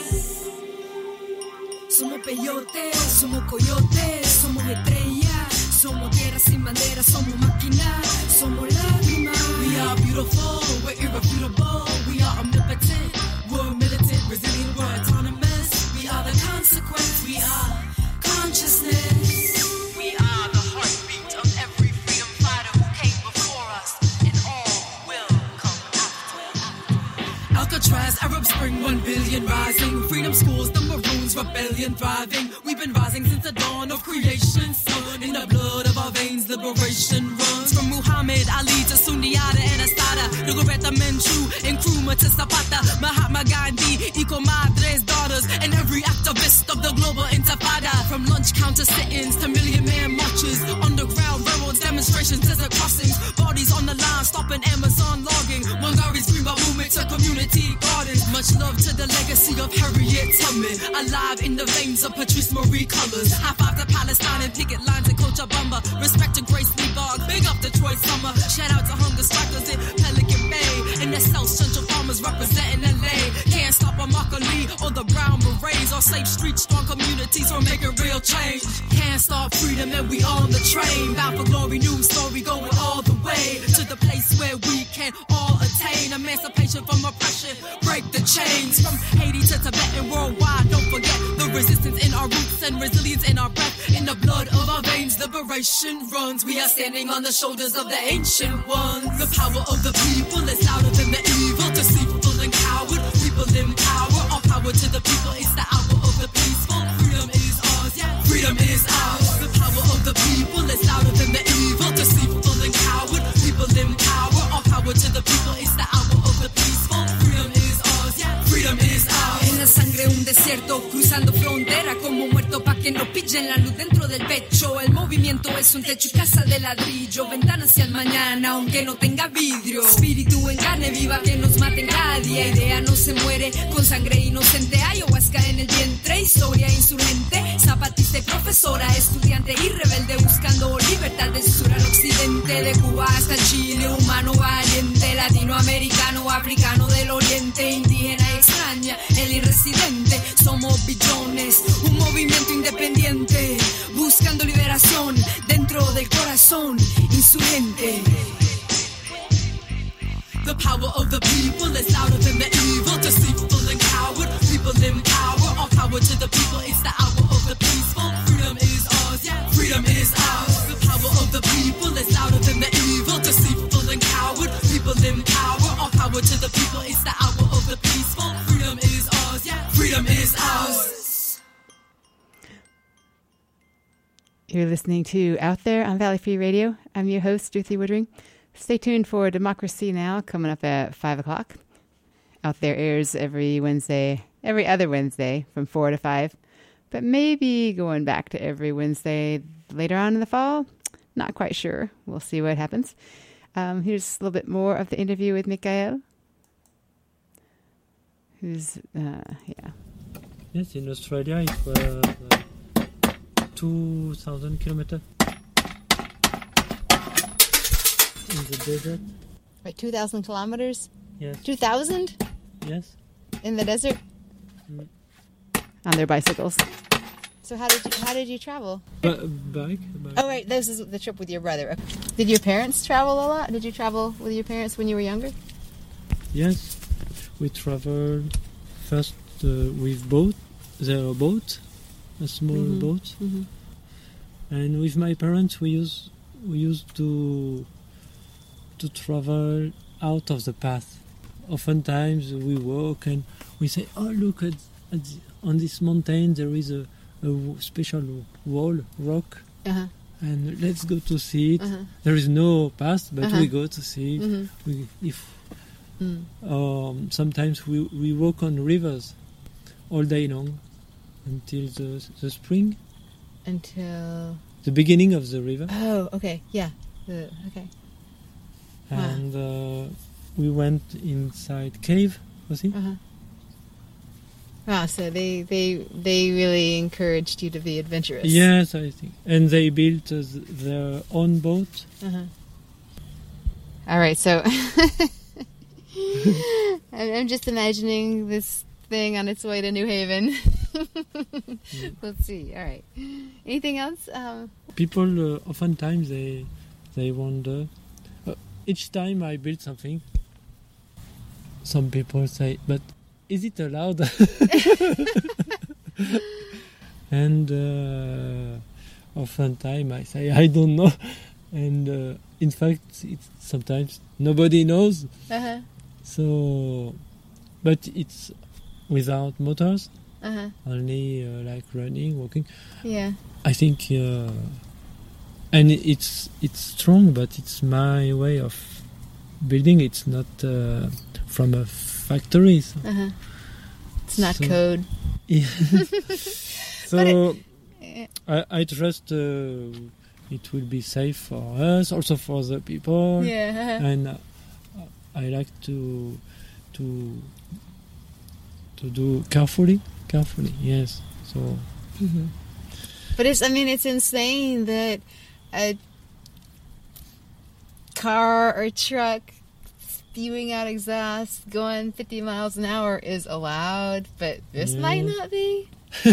[SPEAKER 11] Somos peyotes, somos coyotes, somos estrellas, somos tierra sin bandera, somos máquina, somos lágrimas. We are beautiful, we're irrefutable, we are omnipotent, we're militant, resilient, we're autonomous. We are the consequence, we are consciousness. We are the heartbeat of every freedom fighter who came before us, and all will come after. Alcatraz, Arab Spring, one billion rising, freedom schools, the Maroons, rebellion thriving. We've been rising since the dawn of creation, sun in the blood of our veins, liberation runs. From Muhammad Ali to Sundiata and Astada, Nugureta Menchu, Nkrumah to Zapata, Mahatma Gandhi, Eco Madre's daughters, and every activist of the global intifada. From lunch counter sit-ins to million man marches, underground railroads, demonstrations, desert crossings, bodies on the line, stopping Amazon logging, Wangari's Greenbelt movement to community gardens. Much love to the legacy of Harriet Tubman, alive in the veins of Patrice Marie Colors. High five to Palestine and picket lines in Cochabamba. Respect to Grace Lee Boggs, big up Detroit Summer. Shout out to Hunger Strikers in Pelican Bay, and the South Central Farmers representing L A. Can't stop a Lee or the Brown Berets, or safe streets, strong communities, or making real change. Can't stop freedom, and we on the train, bound for glory, new story, going all the way to the place where we can all attain emancipation from oppression, break the chains from Haiti to Tibet and worldwide. Don't forget the resistance in our roots and resilience in our breath, in the blood of our veins. Liberation runs. We are standing on the shoulders of the ancient ones. The power of the people is louder than the evil, deceitful and coward. People in power, all power to the people. It's the hour of the peaceful. Freedom is ours, yeah. Freedom is ours. The power of the people is louder than the evil, deceitful and coward. People in power, all power to the people. It's the hour of the peaceful. Freedom is ours, yeah. Freedom is ours. En la sangre un desierto, cruzando frontera como muerto pa' que no pillen la luz dentro del pecho. El movimiento es un techo y casa de ladrillo, ventana hacia el mañana aunque no tenga vidrio. Espíritu en carne viva que nos mate cada día. Idea no se muere con sangre inocente. Ayahuasca en el vientre, historia insurgente. Zapatista y profesora, estudiante y rebelde buscando libertad de sur al occidente. De Cuba hasta Chile, humano valiente, latinoamericano, africano del oriente, indígena y extraña, el irresidente. Somos billones, un movimiento independiente, buscando liberación dentro del corazón insurgente. The power of the people is louder than the evil. Deceitful and coward, people in power. All power to the people, it's the hour of the peaceful. Freedom is ours, yeah, freedom is ours. The power of the people is louder than the evil. Deceitful and coward, people in power. All power to the people, it's the hour of the peaceful. Freedom is ours, yeah, freedom is ours.
[SPEAKER 1] You're listening to Out There on Valley Free Radio. I'm your host, Ruthie Woodring. Stay tuned for Democracy Now! Coming up at five o'clock. Out There airs every Wednesday, every other Wednesday from four to five. But maybe going back to every Wednesday later on in the fall. Not quite sure. We'll see what happens. Um, here's a little bit more of the interview with Mikael. Who's, uh, yeah.
[SPEAKER 9] Yes, in Australia it was uh, two thousand kilometers. In the desert.
[SPEAKER 10] Wait, two thousand kilometers?
[SPEAKER 9] Yes.
[SPEAKER 10] two thousand?
[SPEAKER 9] Yes.
[SPEAKER 10] In the desert?
[SPEAKER 9] Mm.
[SPEAKER 1] On their bicycles.
[SPEAKER 10] So how did you how did you travel?
[SPEAKER 9] B- bike, bike.
[SPEAKER 10] Oh, right, this is the trip with your brother. Did your parents travel a lot? Did you travel with your parents when you were younger?
[SPEAKER 9] Yes. We traveled first uh, with boat, the boat, a small
[SPEAKER 10] Mhm.
[SPEAKER 9] boat.
[SPEAKER 10] Mhm.
[SPEAKER 9] And with my parents we used we used to to travel out of the path. Oftentimes we walk and we say, oh look, at, at the, on this mountain there is a, a w- special wall, rock,
[SPEAKER 10] Uh-huh.
[SPEAKER 9] and let's go to see it.
[SPEAKER 10] Uh-huh.
[SPEAKER 9] There is no path, but
[SPEAKER 10] Uh-huh.
[SPEAKER 9] we go to see it.
[SPEAKER 10] Mhm.
[SPEAKER 9] We, if
[SPEAKER 10] Mm.
[SPEAKER 9] um, sometimes we, we walk on rivers all day long until the, the spring,
[SPEAKER 10] Until...
[SPEAKER 9] the beginning of the river.
[SPEAKER 10] Oh, okay, yeah. The, okay.
[SPEAKER 9] And uh, we went inside cave, was it?
[SPEAKER 10] Uh-huh. Wow, so they, they, they really encouraged you to be adventurous.
[SPEAKER 9] Yes, I think. And they built uh, th- their own boat.
[SPEAKER 10] Uh-huh. All right, so I'm I'm just imagining this thing on its way to New Haven. Let's see. All right. Anything else? Um,
[SPEAKER 9] People uh, oftentimes they they wonder. Uh, each time I build something, some people say, "But is it allowed?" And uh, oftentimes I say, "I don't know." And uh, in fact, it's sometimes nobody knows.
[SPEAKER 10] Uh-huh.
[SPEAKER 9] So, but it's without motors,
[SPEAKER 10] Uh-huh.
[SPEAKER 9] only uh, like running, walking.
[SPEAKER 10] Yeah.
[SPEAKER 9] I think, uh, and it's it's strong, but it's my way of building. It's not uh, from a factory. So.
[SPEAKER 10] Uh-huh. It's not
[SPEAKER 9] So-
[SPEAKER 10] code.
[SPEAKER 9] Yeah. So
[SPEAKER 10] But it-
[SPEAKER 9] I, I trust uh, it will be safe for us, also for the people.
[SPEAKER 10] Yeah.
[SPEAKER 9] And uh, I like to to to do carefully, carefully. Yes. So.
[SPEAKER 10] Mhm. But it's, I mean, it's insane that a car or truck spewing out exhaust going fifty miles an hour is allowed, but this
[SPEAKER 9] Yeah.
[SPEAKER 10] might not be.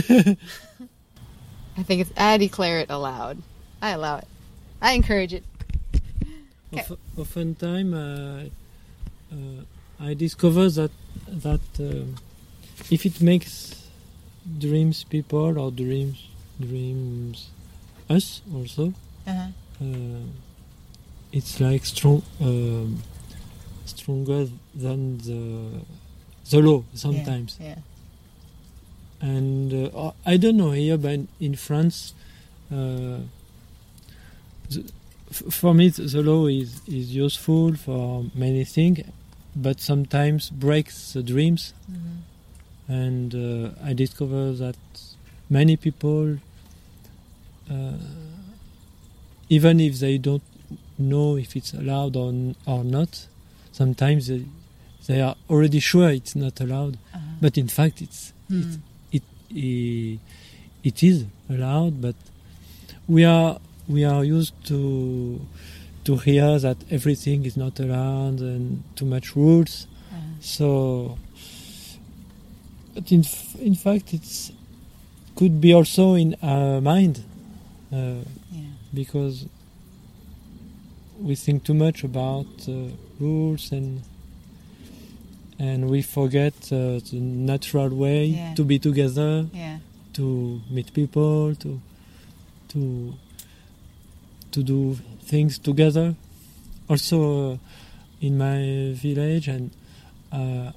[SPEAKER 10] I think it's, I declare it allowed. I allow it. I encourage it. Okay.
[SPEAKER 9] Of, oftentimes, uh, uh, I discover that that um, if it makes dreams people or dreams dreams us also,
[SPEAKER 10] Uh-huh.
[SPEAKER 9] uh, it's like strong um, stronger than the the law sometimes.
[SPEAKER 10] Yeah.
[SPEAKER 9] And uh, I don't know here, but in France, uh, the, f- for me the law is, is useful for many things, but sometimes breaks the dreams.
[SPEAKER 10] Mhm.
[SPEAKER 9] And uh, I discover that many people, uh, even if they don't know if it's allowed or, n- or not, sometimes they, they are already sure it's not allowed,
[SPEAKER 10] Uh-huh.
[SPEAKER 9] but in fact it's
[SPEAKER 10] Hmm.
[SPEAKER 9] it, it it it is allowed. But we are we are used to to hear that everything is not allowed and too much rules.
[SPEAKER 10] Uh-huh.
[SPEAKER 9] So, but in f- in fact, it's could be also in our mind, uh,
[SPEAKER 10] Yeah.
[SPEAKER 9] because we think too much about uh, rules and and we forget uh, the natural way
[SPEAKER 10] Yeah.
[SPEAKER 9] to be together,
[SPEAKER 10] Yeah.
[SPEAKER 9] to meet people, to to to do things together. Also, uh, in my village, and uh,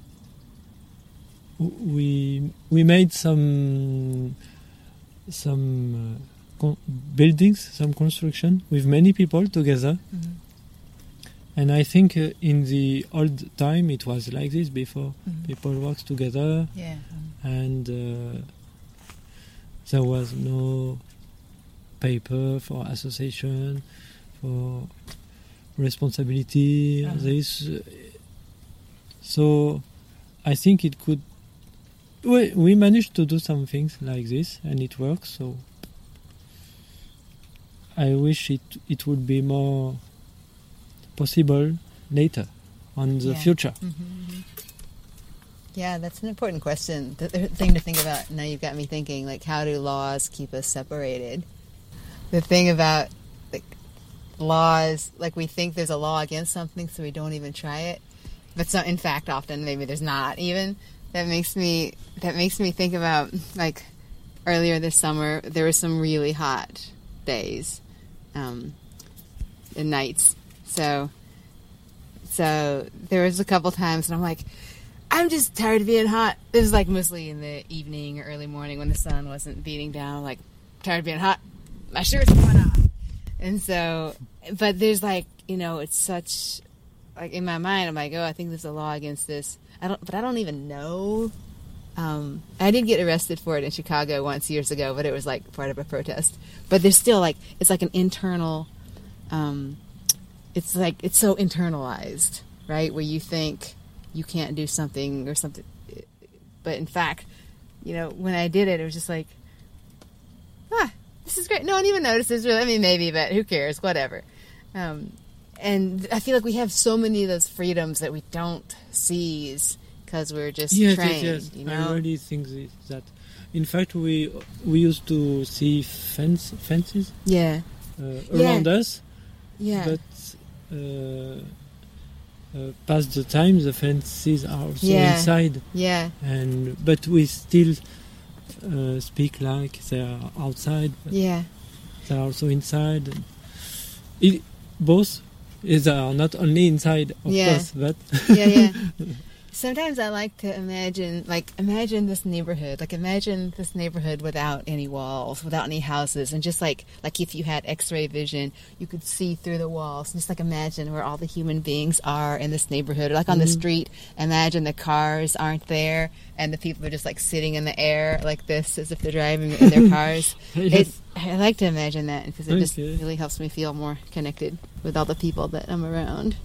[SPEAKER 9] w- we we made some some uh, con- buildings, some construction with many people together.
[SPEAKER 10] Mhm.
[SPEAKER 9] And I think uh, in the old time it was like this before.
[SPEAKER 10] Mhm.
[SPEAKER 9] People worked together,
[SPEAKER 10] Yeah.
[SPEAKER 9] and uh, there was no paper for association, for responsibility.
[SPEAKER 10] Uh-huh.
[SPEAKER 9] This, uh, so I think it could. We we managed to do some things like this, and it works. So I wish it it would be more possible later on the
[SPEAKER 10] Yeah.
[SPEAKER 9] future.
[SPEAKER 10] Mm-hmm. Yeah, that's an important question. The, the thing to think about. Now you've got me thinking, like, how do laws keep us separated? The thing about like laws, like we think there's a law against something, so we don't even try it. But so, in fact, often maybe there's not even. That makes me that makes me think about, like, earlier this summer there were some really hot days, um, and nights. So, so there was a couple times, and I'm like, I'm just tired of being hot. This was like mostly in the evening or early morning when the sun wasn't beating down. Like, tired of being hot. My shirt's coming off. And so, but there's like, you know, it's such, like in my mind, I'm like, oh, I think there's a law against this. I don't, but I don't even know. Um, I did get arrested for it in Chicago once years ago, but it was like part of a protest. But there's still like, it's like an internal, um, it's like, it's so internalized, right? Where you think you can't do something or something. But in fact, you know, when I did it, it was just like, ah, this is great. No one even notices, really. I mean, maybe, but who cares? Whatever. Um, and I feel like we have so many of those freedoms that we don't seize because we're just
[SPEAKER 9] yes,
[SPEAKER 10] trained,
[SPEAKER 9] yes, yes.
[SPEAKER 10] you know?
[SPEAKER 9] I really think this, that. In fact, we we used to see fence, fences
[SPEAKER 10] Yeah.
[SPEAKER 9] uh,
[SPEAKER 10] Yeah.
[SPEAKER 9] around us,
[SPEAKER 10] Yeah.
[SPEAKER 9] but uh, uh, past the time, the fences are also
[SPEAKER 10] Yeah.
[SPEAKER 9] inside.
[SPEAKER 10] Yeah.
[SPEAKER 9] And but we still uh, speak like they are outside. But
[SPEAKER 10] Yeah.
[SPEAKER 9] they are also inside. It, both is are not only inside, of
[SPEAKER 10] Yeah.
[SPEAKER 9] course, but
[SPEAKER 10] Yeah, yeah. Sometimes I like to imagine, like, imagine this neighborhood. Like, imagine this neighborhood without any walls, without any houses, and just like, like if you had X-ray vision, you could see through the walls. Just like imagine where all the human beings are in this neighborhood, or like on the
[SPEAKER 9] Mhm.
[SPEAKER 10] street. Imagine the cars aren't there, and the people are just like sitting in the air like this, as if they're driving in their cars.
[SPEAKER 9] Yes.
[SPEAKER 10] It, I like to imagine that because it just
[SPEAKER 9] Okay.
[SPEAKER 10] really helps me feel more connected with all the people that I'm around.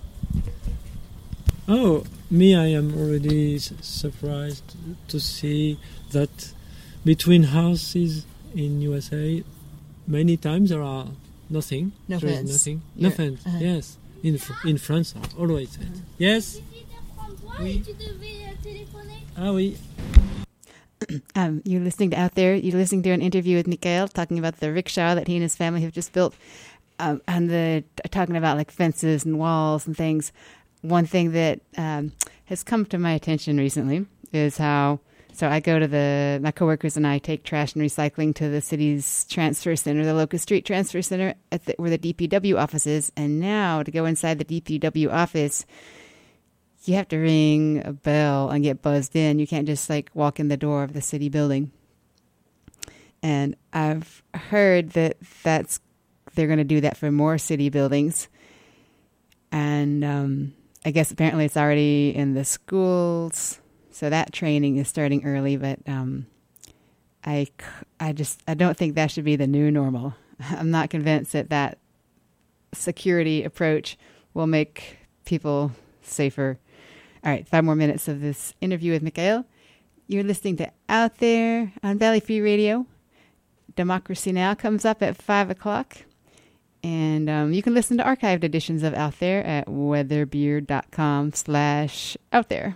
[SPEAKER 9] Oh, me, I am already s- surprised to see that between houses in U S A, many times there are nothing.
[SPEAKER 10] No
[SPEAKER 9] there is
[SPEAKER 10] fence.
[SPEAKER 9] nothing.
[SPEAKER 10] You're-
[SPEAKER 9] No fence.
[SPEAKER 10] uh-huh.
[SPEAKER 9] Yes, in Fr- in France, are always fence. Yes. Oui. Ah oui.
[SPEAKER 1] Um, you're listening to Out There. You're listening to an interview with Mikhail talking about the rickshaw that he and his family have just built, um, and the talking about like fences and walls and things. One thing that um, has come to my attention recently is how. So I go to the my coworkers and I take trash and recycling to the city's transfer center, the Locust Street Transfer Center, at the, where the D P W office is. And now to go inside the D P W office, you have to ring a bell and get buzzed in. You can't just like walk in the door of the city building. And I've heard that that's they're going to do that for more city buildings. And um, I guess apparently it's already in the schools. So that training is starting early, but um, I, I just I don't think that should be the new normal. I'm not convinced that that security approach will make people safer. All right, five more minutes of this interview with Mikhail. You're listening to Out There on Valley Free Radio. Democracy Now! Comes up at five o'clock. And um, you can listen to archived editions of Out There at weatherbeard.com slash out there.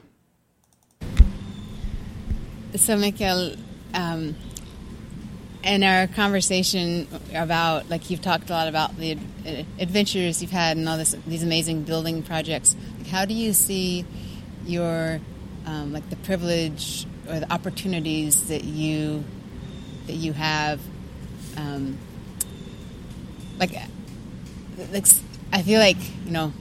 [SPEAKER 1] So, Mikhail, um, in our conversation about, like, you've talked a lot about the ad- adventures you've had and all this, these amazing building projects. Like, how do you see your um, like the privilege or the opportunities that you that you have, um, like like I feel like, you know,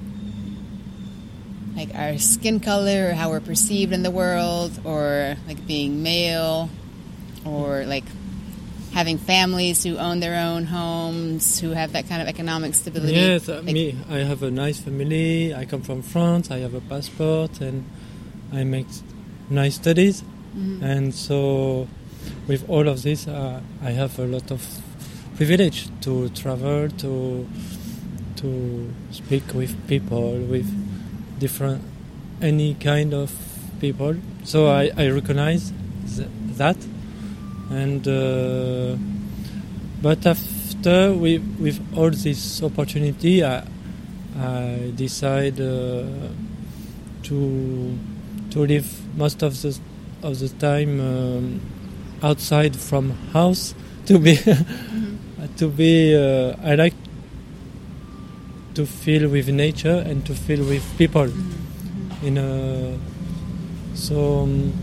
[SPEAKER 1] like our skin color or how we're perceived in the world, or like being male, or like having families who own their own homes, who have that kind of economic stability.
[SPEAKER 9] Yes, uh,
[SPEAKER 1] like,
[SPEAKER 9] me. I have a nice family. I come from France. I have a passport, and I make nice studies.
[SPEAKER 1] Mm-hmm.
[SPEAKER 9] And so, with all of this, uh, I have a lot of privilege to travel, to to speak with people, with different, any kind of people. So I, I recognize th- that. And uh, but after we, with all this opportunity, I, I decide uh, to to live most of the of the time um, outside from house. To be mm-hmm. to be, uh, I like to feel with nature and to feel with people. Mm-hmm. In a so. Um,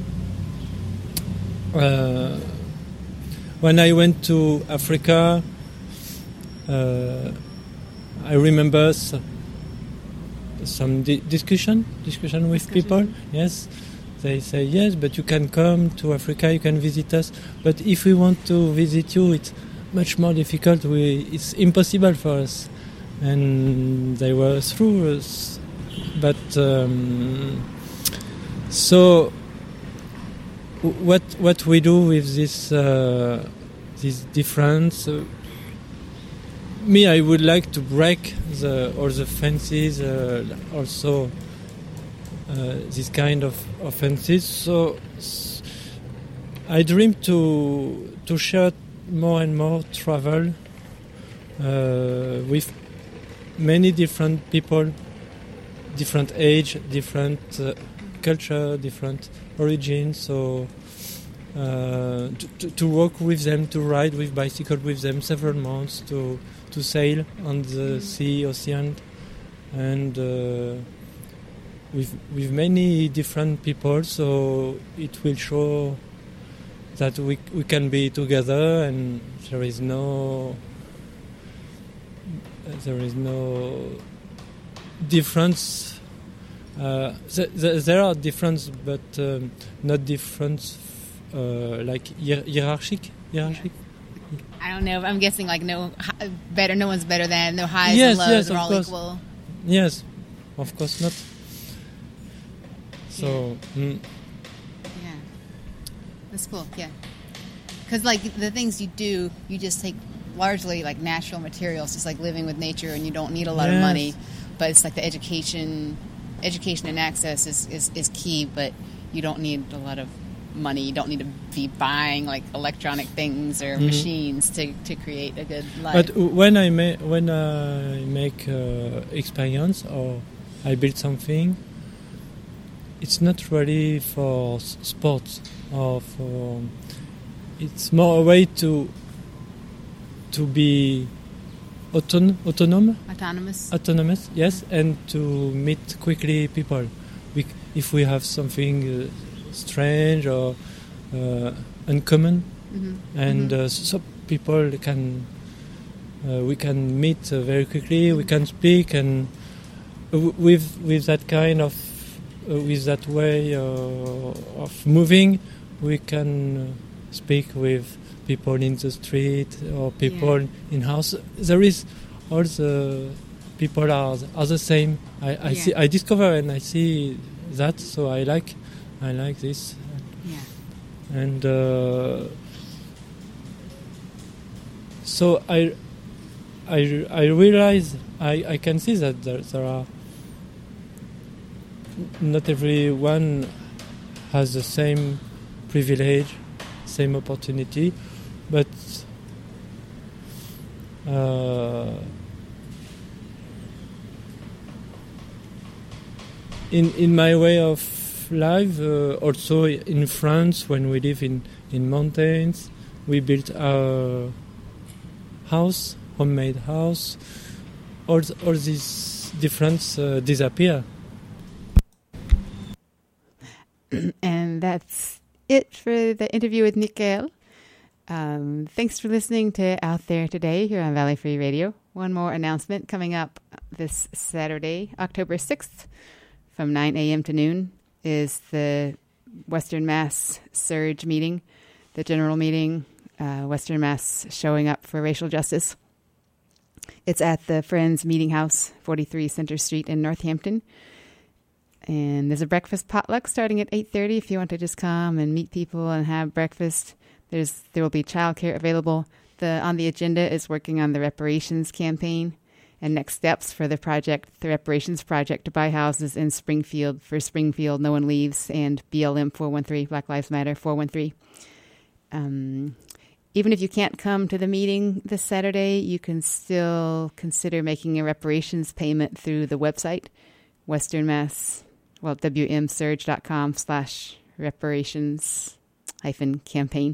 [SPEAKER 9] uh, When I went to Africa, uh, I remember some, some di- discussion, discussion with discussion. people. Yes, they say yes, but you can come to Africa, you can visit us. But if we want to visit you, it's much more difficult. We, it's impossible for us. And they were through us. But um, so. What what we do with this uh, this difference? Uh, me, I would like to break the all the fences. Uh, also, uh, this kind of offenses. So, s- I dream to to share more and more travel uh, with many different people, different age, different uh, culture, different origin. So uh, to, to, to walk with them, to ride with bicycle with them several months, to to sail on the sea, ocean, and uh, with with many different people. So it will show that we we can be together, and there is no there is no difference. Uh, th- th- there are differences, but um, not difference uh, like hier- hierarchic. Hierarchic.
[SPEAKER 1] I don't know. I'm guessing like no hi- better. No one's better than. No highs
[SPEAKER 9] Yes,
[SPEAKER 1] and lows.
[SPEAKER 9] yes,
[SPEAKER 1] They're
[SPEAKER 9] of
[SPEAKER 1] all
[SPEAKER 9] course.
[SPEAKER 1] equal.
[SPEAKER 9] Yes, of course not. So.
[SPEAKER 1] Yeah.
[SPEAKER 9] Mm,
[SPEAKER 1] Yeah, that's cool. Yeah, because like the things you do, you just take largely like natural materials, just like living with nature, and you don't need a lot
[SPEAKER 9] yes.
[SPEAKER 1] of money. But it's like the education, education and access is, is, is key. But you don't need a lot of money. You don't need to be buying like electronic things or
[SPEAKER 9] Mhm.
[SPEAKER 1] machines to, to create a good life.
[SPEAKER 9] But when I ma- when I make uh, experience or I build something, it's not really for s- sports or for. It's more a way to to be auton- autonomous.
[SPEAKER 1] Autonomous.
[SPEAKER 9] Autonomous, yes, and to meet quickly people. We, if we have something uh, strange or uh, uncommon,
[SPEAKER 1] Mhm.
[SPEAKER 9] and
[SPEAKER 1] Mhm.
[SPEAKER 9] uh, so people can uh, we can meet uh, very quickly. We can speak, and w- with with that kind of uh, with that way uh, of moving, we can uh, speak with people in the street or people
[SPEAKER 1] Yeah.
[SPEAKER 9] in house. There is all the people are are the same. I, I
[SPEAKER 1] Yeah.
[SPEAKER 9] see. I discover and I see that. So I like I like this.
[SPEAKER 1] Yeah.
[SPEAKER 9] And uh, so I, I, I realize I, I can see that there, there are not everyone has the same privilege, same opportunity, but uh, in in my way of life, uh, also in France, when we live in, in mountains, we built our house, homemade house. All all these differences uh, disappear.
[SPEAKER 1] And that's it for the interview with Mikael. Um, thanks for listening to Out There Today here on Valley Free Radio. One more announcement coming up this Saturday, October sixth, from nine a.m. to noon, is the Western Mass Surge meeting, the general meeting, uh, Western Mass showing up for racial justice. It's at the Friends Meeting House, forty-three Center Street in Northampton. And there's a breakfast potluck starting at eight thirty if you want to just come and meet people and have breakfast. There's There will be childcare available. The On the agenda is working on the reparations campaign and next steps for the project, the reparations project to buy houses in Springfield for Springfield No One Leaves and B L M four one three, Black Lives Matter four one three. Um, even if you can't come to the meeting this Saturday, you can still consider making a reparations payment through the website, Western Mass, well, W M surge dot com slash reparations hyphen campaign.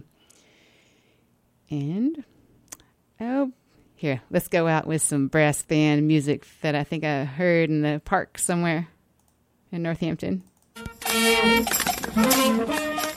[SPEAKER 1] And, oh, here, let's go out with some brass band music that I think I heard in the park somewhere in Northampton.